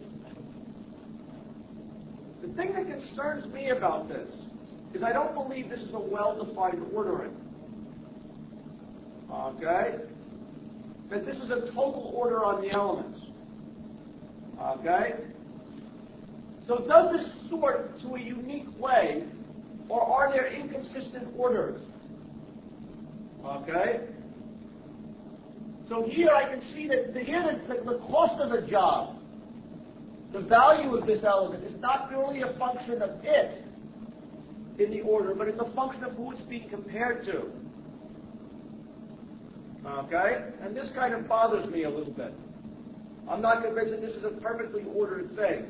The thing that concerns me about this is I don't believe this is a well-defined ordering. Okay? That this is a total order on the elements. Okay? So does this sort to a unique way, or are there inconsistent orders? Okay? So here I can see that the cost of the job, the value of this element, is not really a function of it in the order, but it's a function of who it's being compared to. Okay? And this kind of bothers me a little bit. I'm not convinced that this is a perfectly ordered thing.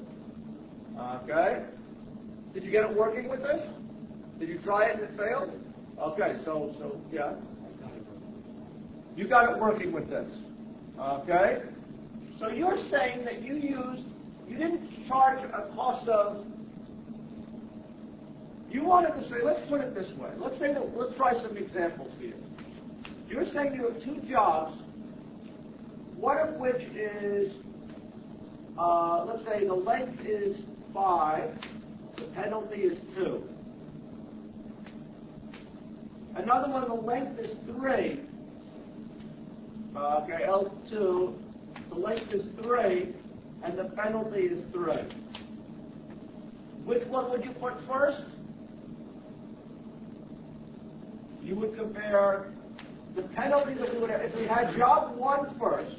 Okay? Did you get it working with this? Did you try it and it failed? Okay, so yeah. You got it working with this. Okay? So you're saying that you didn't charge a cost of, you wanted to say, let's put it this way. Let's try some examples here. You're saying you have two jobs, one of which is, let's say the length is 5, the penalty is 2. Another one, the length is 3. Okay, L2, the length is 3, and the penalty is 3. Which one would you put first? You would compare the penalty that we would have, if we had job 1 first,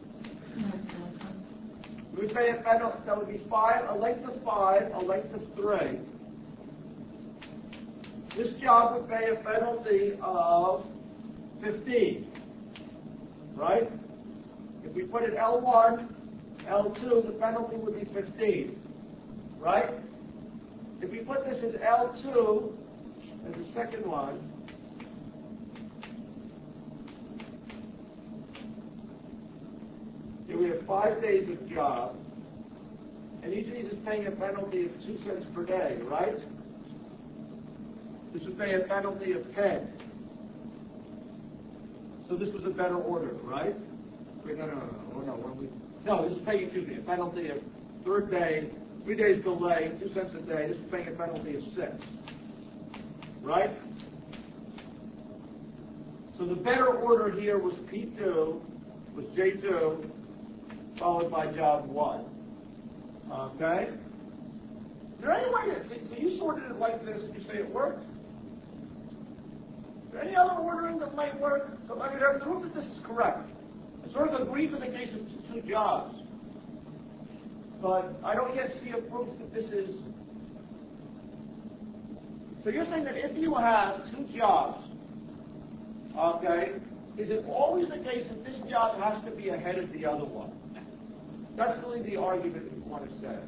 we would pay a penalty, that would be 5, a length of 5, a length of 3. This job would pay a penalty of 15, right? If we put it L1, L2, the penalty would be 15, right? If we put this as L2, as the second one, here we have 5 days of job, and each of these is paying a penalty of 2 cents per day, right? This would pay a penalty of 10. So this was a better order, right? Wait, no, this is paying 2 days. A penalty of 3rd day, 3 days delay, 2 cents a day. This is paying a penalty of 6. Right? So the better order here was P2, was J2, followed by job 1. Okay? Is there any way to, so you sorted it like this and you say it worked? Is there any other ordering that might work? So I mean, I prove that this is correct. I sort of agree for the case of 2 jobs. But I don't yet see a proof that this is. So you're saying that if you have 2 jobs, okay, is it always the case that this job has to be ahead of the other one? That's really the argument you want to say.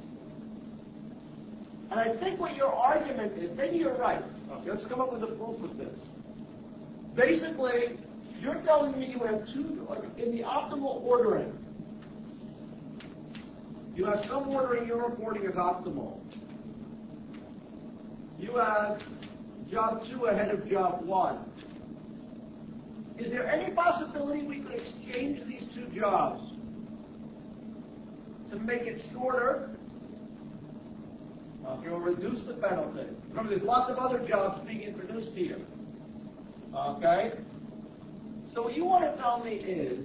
And I think what your argument is, maybe you're right. Okay, let's come up with a proof of this. Basically, you're telling me you have 2, in the optimal ordering, you have some ordering you're reporting as optimal. You have job 2 ahead of job 1. Is there any possibility we could exchange these 2 jobs to make it shorter? Okay, or reduce the penalty. Remember, there's lots of other jobs being introduced here. Okay? So what you want to tell me is,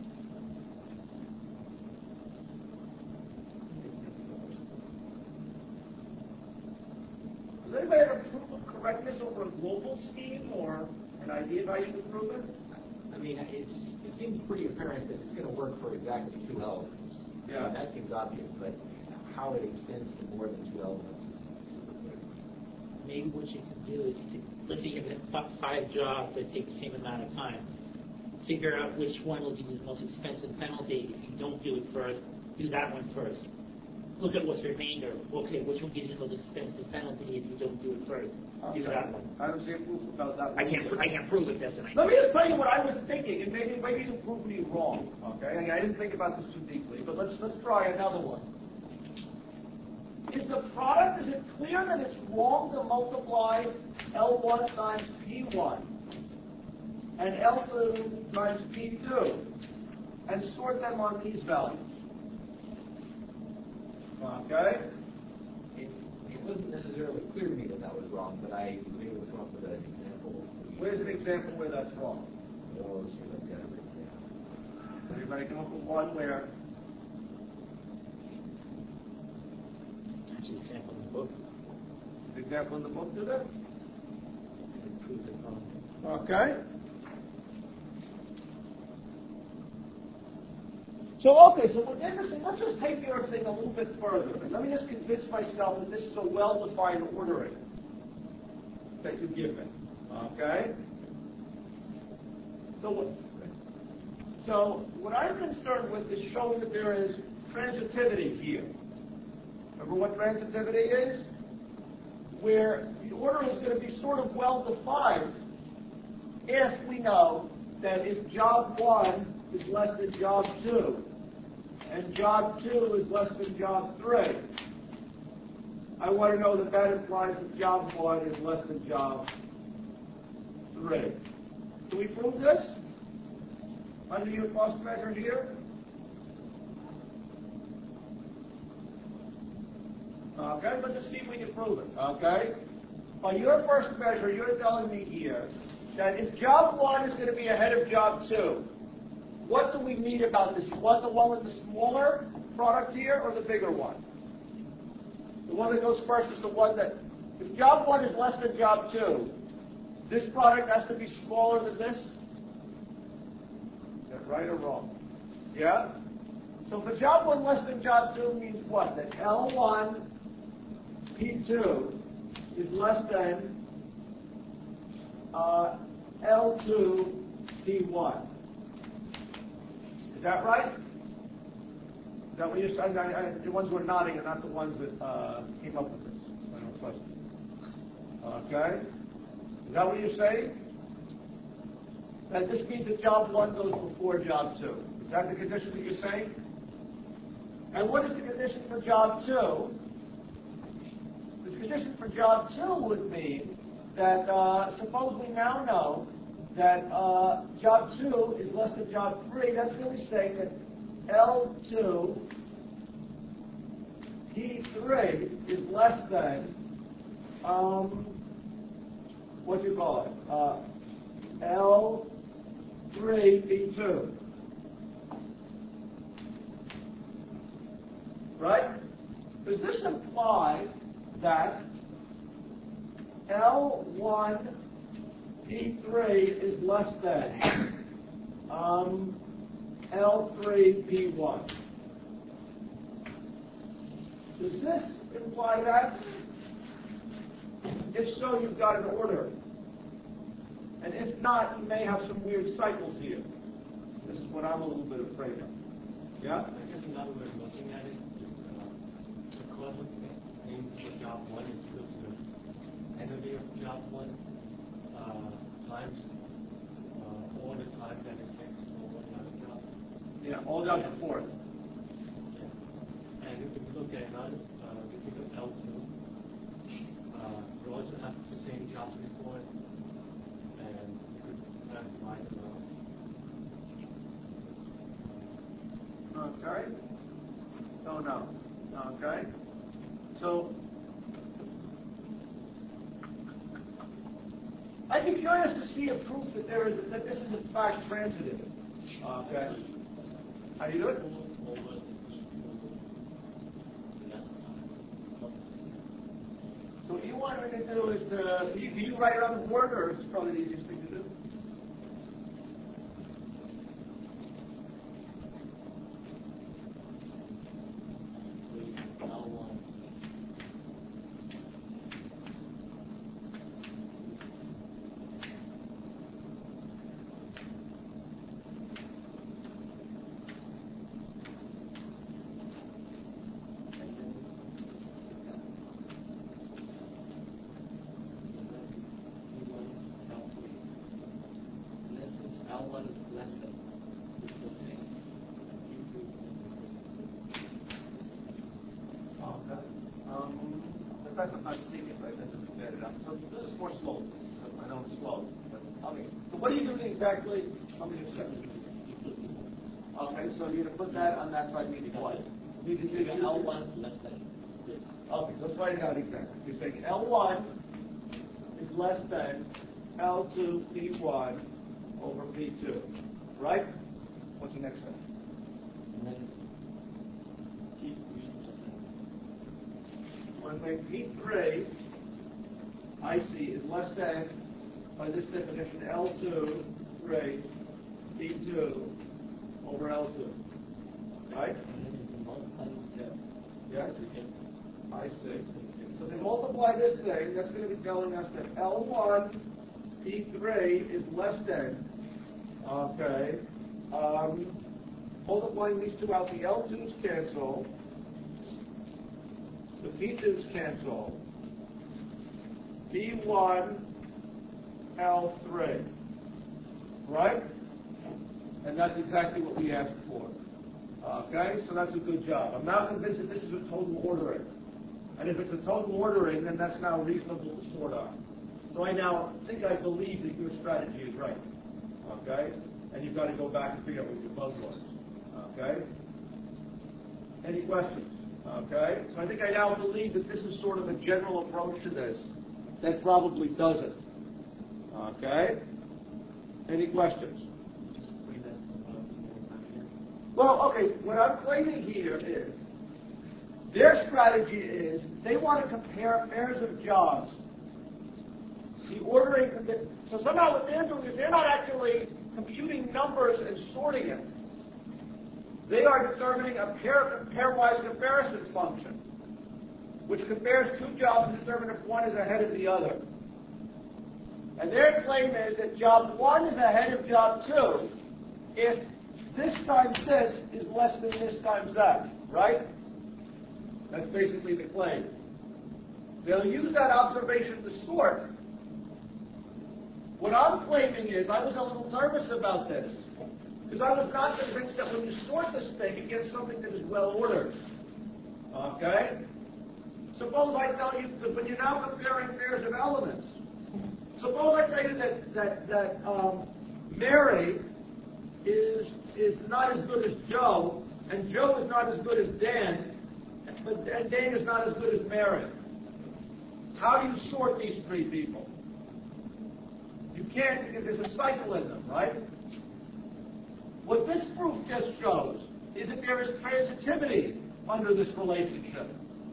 does anybody have a proof of correctness over a global scheme or an idea of how you can prove it? I mean, it seems pretty apparent that it's going to work for exactly 2 elements. Yeah. That seems obvious, but how it extends to more than 2 elements is super clear. Maybe what you can do is, let's say you have 5 jobs that take the same amount of time. Figure out which one will give you the most expensive penalty. If you don't do it first, do that one first. Look at what's remainder. Okay, which one gives you the most expensive penalty if you don't do it first? Do that one. I don't see a proof about that. I can't prove it, doesn't I? Let me just tell you what I was thinking, and maybe you can prove me wrong. Okay, I didn't think about this too deeply, but let's try another one. Is the product? Is it clear that it's wrong to multiply L1 times P1 and L2 times P2, and sort them on these values. Okay? It wasn't necessarily clear to me that was wrong, but I was able to come up with an example. Where's an example where that's wrong? Well, let's see if I've got it written down. Everybody come up with one where? That's an example in the book. The example in the book, do that? It proves it wrong. Okay. So what's interesting, let's just take your thing a little bit further. Let me just convince myself that this is a well-defined ordering that you give me. Okay? So what I'm concerned with is showing that there is transitivity here. Remember what transitivity is? Where the order is going to be sort of well-defined if we know that if job 1 is less than job 2, and job 2 is less than job 3, I want to know that that implies that job 1 is less than job 3. Can we prove this? Under your cost measure here? Okay, let's just see if we can prove it. Okay? By your first measure, you're telling me here that if job 1 is going to be ahead of job 2, what do we mean about this? You want the one with the smaller product here or the bigger one? The one that goes first is the one that, if job 1 is less than job 2, this product has to be smaller than this? Is that right or wrong? Yeah? So for job 1 less than job 2 means what? That L1 P2 is less than L2 P1. Is that right? Is that what you're saying? The ones who are nodding are not the ones that came up with this. I don't question. Okay? Is that what you're saying? That this means that job 1 goes before job 2. Is that the condition that you're saying? And what is the condition for job 2? This condition for job 2 would mean that suppose we now know that job 2 is less than job 3. That's really saying that L2 P3 is less than what do you call it? L3 P2. Right? Does this imply that L1 P3 is less than L3 P1? Does this imply that? If so, you've got an order. And if not, you may have some weird cycles here. This is what I'm a little bit afraid of. Yeah? I guess another way of looking at it is the cost of things for job 1 is equal to the energy of job 1 times all the time that it takes for another job. Yeah, all down to 4. Yeah. And if you look at another, if you look at L2, you also have the same jobs before it, and you could kind of divide them out. Okay? Oh, no. Okay? So, I'd be curious to see a proof that that this is in fact transitive. Okay? How do you do it? So what you want me to do is can you write it on the board, or it's probably the easiest thing to do? So this is more slow. I know it's slow, but okay. So what are you doing exactly? How many seconds? Okay, so you're going to put that on that side, meaning what? Meaning L1 less than this. Okay, let's write it out exactly. You're saying L1 is less than L2 P1 over P2, right? What's the next step? And then T3 When my P3, I see, is less than, by this definition, L2, 3, P2 over L2, right? Yes? I see. So they multiply this thing, that's going to be telling us that L1 P3 is less than, okay, multiplying these two out, the L2's cancel, the P2's cancel, P1 L3, right? And that's exactly what we asked for. Okay, so that's a good job. I'm now convinced that this is a total ordering. And if it's a total ordering, then that's now reasonable to sort on. So I now think I believe that your strategy is right. Okay? And you've got to go back and figure out what your bug was. Okay? Any questions? Okay? So I think I now believe that this is sort of a general approach to this that probably does it. Okay? Any questions? Well, okay, what I'm claiming here is their strategy is they want to compare pairs of jobs. The ordering, so somehow what they're doing is they're not actually computing numbers and sorting it. They are determining a pairwise comparison function, which compares two jobs to determine if one is ahead of the other. And their claim is that job 1 is ahead of job 2 if this times this is less than this times that, right? That's basically the claim. They'll use that observation to sort. What I'm claiming is I was a little nervous about this because I was not convinced that when you sort this thing, you get something that is well ordered. Okay? Suppose I tell you that when you're now comparing pairs of elements, suppose I tell you that Mary is not as good as Joe, and Joe is not as good as Dan, and Dan is not as good as Mary. How do you sort these three people? You can't, because there's a cycle in them, right? What this proof just shows is that there is transitivity under this relationship.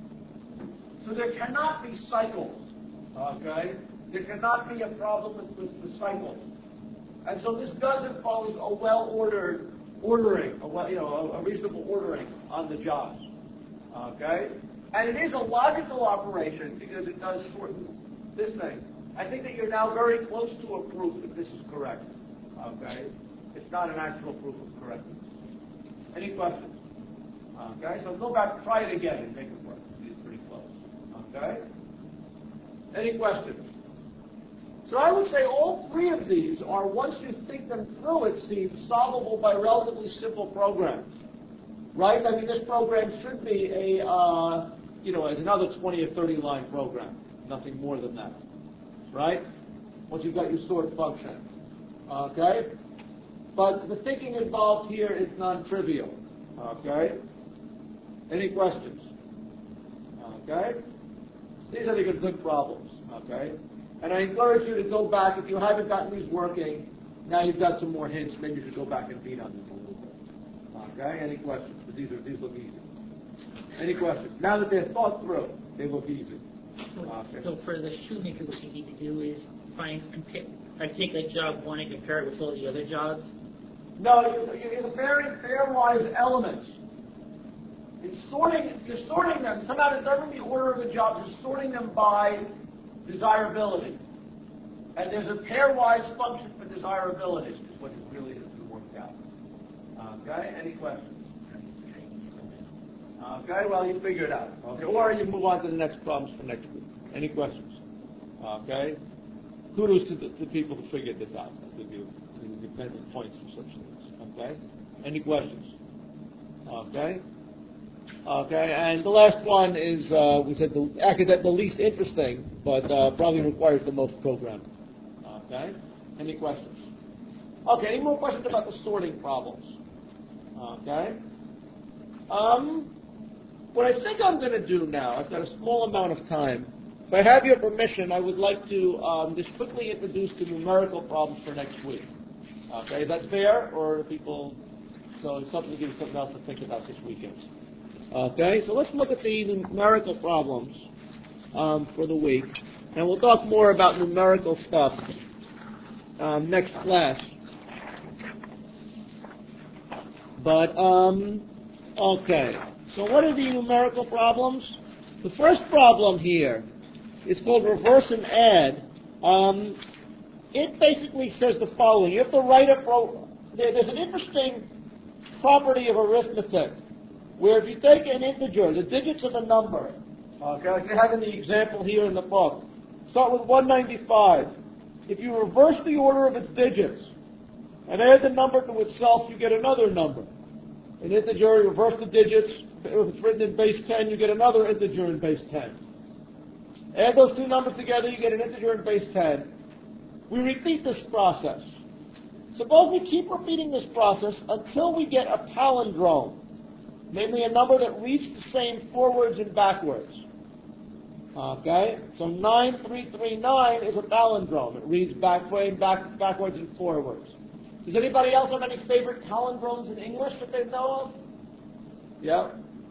So there cannot be cycles, okay? There cannot be a problem with the cycles. And so this does impose a well-ordered ordering, a reasonable ordering on the jobs. Okay? And it is a logical operation because it does sort this thing. I think that you're now very close to a proof that this is correct. Okay? It's not an actual proof of correctness. Any questions? Okay? So go back, try it again and make it work. It's pretty close. Okay? Any questions? So I would say all three of these are, once you think them through, it seems, solvable by relatively simple programs. Right? I mean, this program should be as another 20 or 30 line program. Nothing more than that. Right? Once you've got your sort function. Okay? But the thinking involved here is non-trivial. Okay? Any questions? Okay? These I think are good problems. Okay? And I encourage you to go back, if you haven't gotten these working, now you've got some more hints, maybe you should go back and beat on them a little bit. Okay? Any questions? Because these look easy. Any questions? Now that they're thought through, they look easy. So for the shoemaker, what you need to do is take that job 1 and compare it with all the other jobs? No, you're comparing pairwise elements. You're sorting them. Somehow determining the order of the jobs, you're sorting them by desirability. And there's a pairwise function for desirability, is what it really has been worked out. Okay, any questions? Okay, well, you figure it out. Okay, or you move on to the next problems for next week. Any questions? Okay? Kudos to the people who figured this out. I'll give you independent points for such things. Okay? Any questions? Okay? Okay, and the last one is, we said the least interesting, but probably requires the most programming. Okay? Any questions? Okay, any more questions about the sorting problems? Okay. What I think I'm going to do now, I've got a small amount of time. If I have your permission, I would like to just quickly introduce the numerical problems for next week. Okay, is that fair? Or people, so it's something to give you something else to think about this weekend. Okay, so let's look at the numerical problems for the week. And we'll talk more about numerical stuff next class. But, okay. So what are the numerical problems? The first problem here is called reverse and add. It basically says the following. You have to write there's an interesting property of arithmetic where if you take an integer, the digits of a number, okay, like you have in the example here in the book, start with 195. If you reverse the order of its digits and add the number to itself, you get another number. An integer, you reverse the digits. If it's written in base 10, you get another integer in base 10. Add those two numbers together, you get an integer in base 10. We repeat this process. Suppose we keep repeating this process until we get a palindrome, namely a number that reads the same forwards and backwards. Okay? So 9339 is a palindrome. It reads backwards and forwards. Does anybody else have any favorite palindromes in English that they know of? Yeah?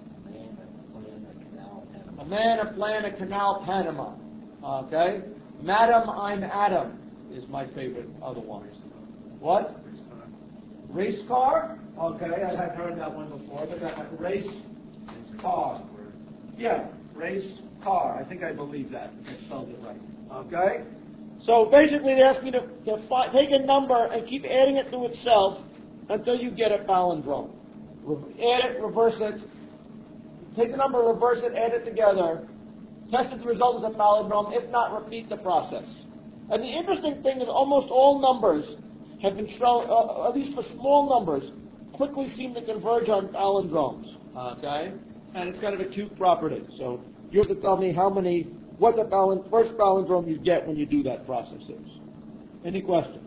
A man, a plan, a canal, Panama. Okay? Madam, I'm Adam is my favorite other one. What? Race car? Okay, I have heard that one before, but that's like race car. Yeah, race car. I think I believe that. I spelled it right. Okay? So basically they ask me to take a number and keep adding it to itself until you get a palindrome. Add it, reverse it. Take the number, reverse it, add it together. Test if the result is a palindrome. If not, repeat the process. And the interesting thing is almost all numbers have been shown, at least for small numbers, quickly seem to converge on palindromes. Okay? And it's kind of a cute property. So you have to tell me what the first palindrome you get when you do that process is. Any questions?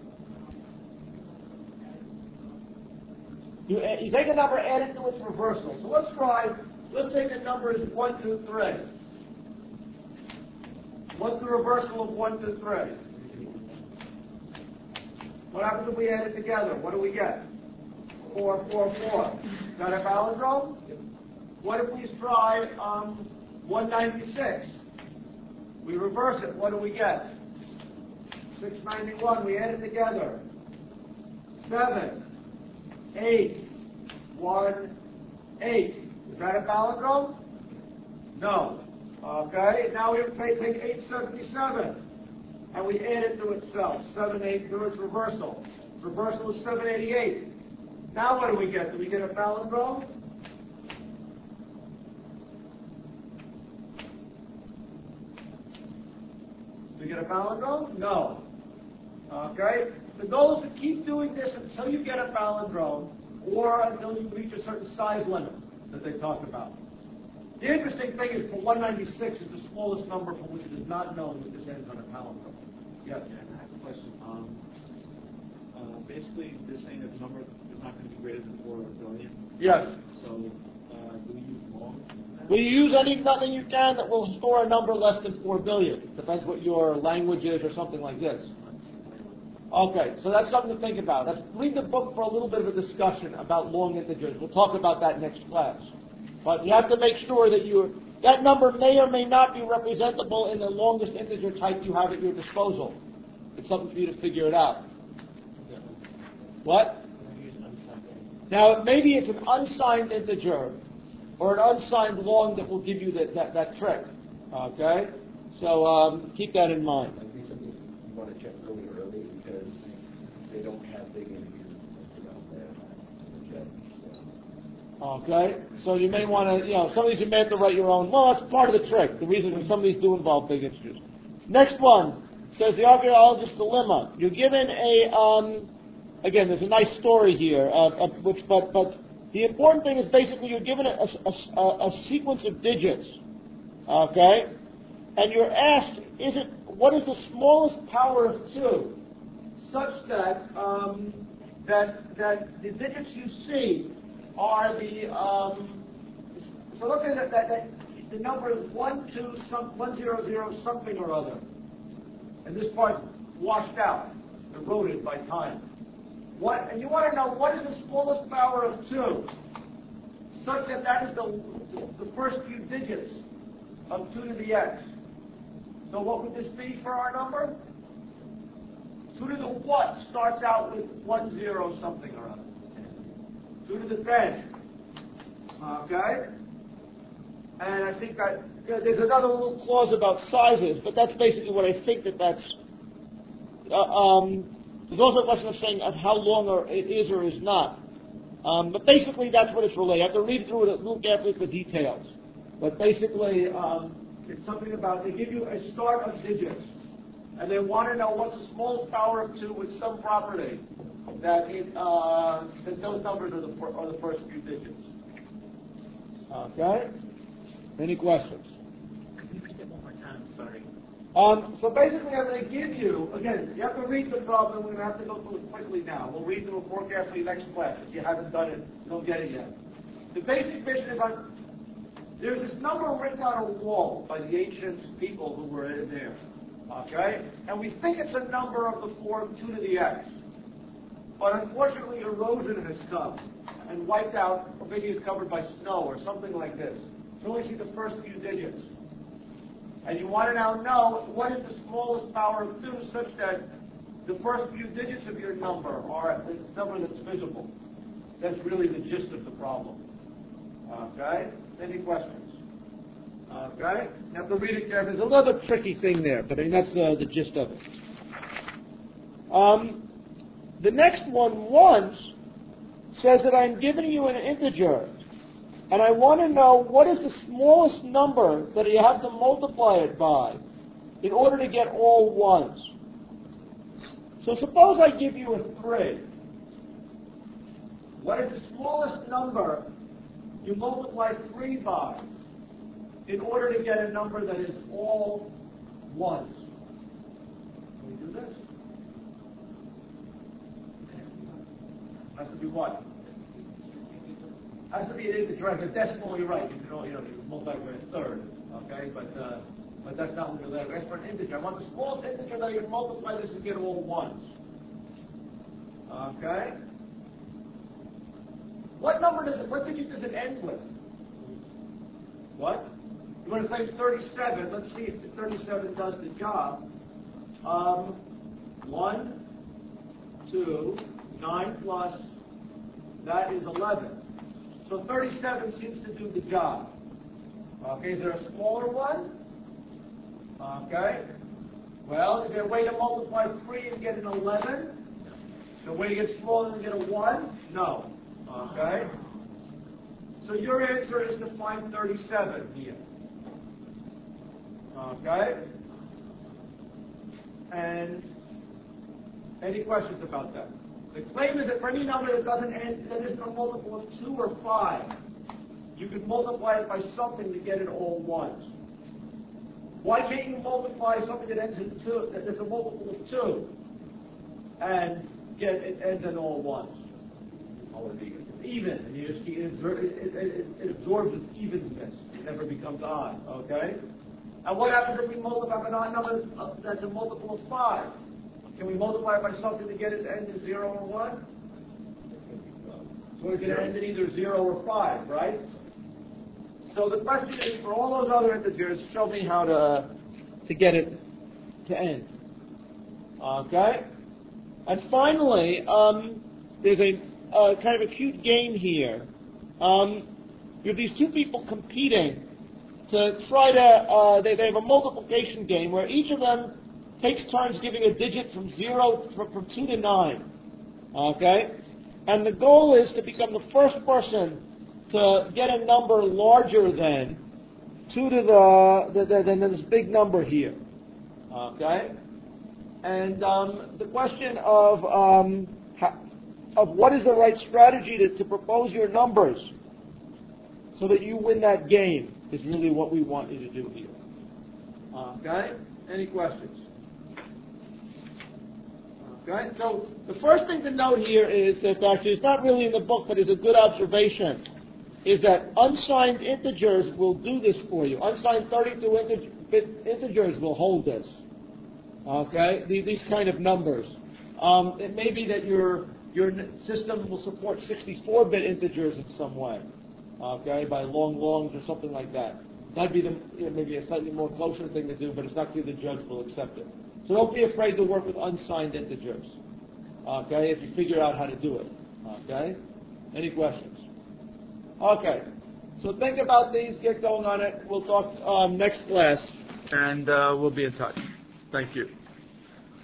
You take a number, add it to its reversal. So let's say the number is 1, 2, 3. What's the reversal of 1, 2, 3? What happens if we add it together? What do we get? 4, 4, 4. Is that a palindrome? What if we try 196? We reverse it. What do we get? 691. We add it together. 7, 8, 1, 8. Is that a palindrome? No. Okay. Now we have to take 877 and we add it to itself. 7, 8 to its reversal. Reversal is 788. Now what do we get? Do we get a palindrome? Do we get a palindrome? No. Okay? The goal is to keep doing this until you get a palindrome or until you reach a certain size limit that they talked about. The interesting thing is for 196 is the smallest number for which it is not known that this ends on a palindrome. Yeah. I have a question. Basically, they're saying that the number is not going to be greater than 4 billion. Yes. So, do we use long? Will you use something you can that will store a number less than 4 billion? Depends what your language is or something like this. Okay, so that's something to think about. Read the book for a little bit of a discussion about long integers. We'll talk about that next class. But you have to make sure that that number may or may not be representable in the longest integer type you have at your disposal. It's something for you to figure it out. What? Now, maybe it's an unsigned integer or an unsigned long that will give you that trick. Okay? So keep that in mind. Might be something you want to check early because they don't have big integers out there. Okay? So you may want to, some of these you may have to write your own. Well, that's part of the trick. The reason that some of these do involve big integers. Next one says the archaeologist's dilemma. You're given again, there's a nice story here, but the important thing is basically you're given a sequence of digits, okay? And you're asked, what is the smallest power of 2 such that that the digits you see are the so let's say that the number is 1, 2, 100 something or other, and this part's washed out, eroded by time. And you want to know what is the smallest power of 2, such that that is the first few digits of 2 to the x. So what would this be for our number? 2 to the what starts out with 10 something or other. 2 to the 10. Okay? And I think that there's another little clause about sizes, but that's basically what I think that's. There's also a question of saying of how long it is or is not. But basically, that's what it's related. I have to read through it a little carefully for details. But basically, it's something about they give you a start of digits, and they want to know what's the smallest power of 2 with some property that that those numbers are the first few digits. Okay. Any questions? Could you repeat that one more time? Sorry. So basically, I'm going to give you, again, you have to read the problem. We're going to have to go through it quickly now. We'll read through it more carefully next class. If you haven't done it, you don't get it yet. The basic vision is there's this number written on a wall by the ancient people who were in there. Okay? And we think it's a number of the form 2 to the x. But unfortunately, erosion has come and wiped out, or maybe it's covered by snow or something like this. You only see the first few digits. And you want to now know what is the smallest power of 2 such that the first few digits of your number are this number that's visible. That's really the gist of the problem. Okay? Any questions? Okay? You have to read it carefully. There's another tricky thing there, but I mean, that's the gist of it. The next one, once, says that I'm giving you an integer, and I want to know what is the smallest number that you have to multiply it by in order to get all ones. So suppose I give you a 3. What is the smallest number you multiply 3 by in order to get a number that is all ones? Can we do this? Has to be what? Has to be an integer. If decimal, you're right. You can only, you multiply by a third. Okay, but that's not what we're looking for. An integer. I want the smallest integer that you can multiply this and get all ones. Okay. What number does it? What digit does it end with? What? You want to say 37. Let's see if the 37 does the job. 1, 2, 9 plus, that is 11. So 37 seems to do the job. Okay, is there a smaller one? Okay. Well, is there a way to multiply 3 and get an 11? Is there a way to get smaller and get a 1? No. Okay. So your answer is to find 37 here. Okay. And any questions about that? The claim is that for any number that doesn't end, that isn't a multiple of 2 or 5, you can multiply it by something to get it all ones. Why can't you multiply something that ends in 2, that is a multiple of 2, and get it ends in all ones? It's even. And it absorbs its evenness. It never becomes odd. Okay. And what happens if we multiply by a number that's a multiple of 5? Can we multiply it by something to get it to end in 0 or 1? So it's going to end in either 0 or 5, right? So the question is, for all those other integers, show me how to get it to end. Okay? And finally, there's a kind of a cute game here. You have these two people competing to try to, they have a multiplication game where each of them takes turns giving a digit from 2 to 9. Okay? And the goal is to become the first person to get a number larger than 2 to than this big number here. Okay? And the question of what is the right strategy to propose your numbers so that you win that game is really what we want you to do here. Okay? Any questions? Okay? So the first thing to note here is that actually it's not really in the book, but it's a good observation, is that unsigned integers will do this for you. Unsigned 32-bit integers will hold this. Okay? These kind of numbers. It may be that your system will support 64-bit integers in some way. Okay? By longs or something like that. That'd be maybe a slightly more closer thing to do, but it's not clear the judge will accept it. So don't be afraid to work with unsigned integers. Okay? If you figure out how to do it. Okay? Any questions? Okay. So think about these, get going on it. We'll talk next class, and we'll be in touch. Thank you.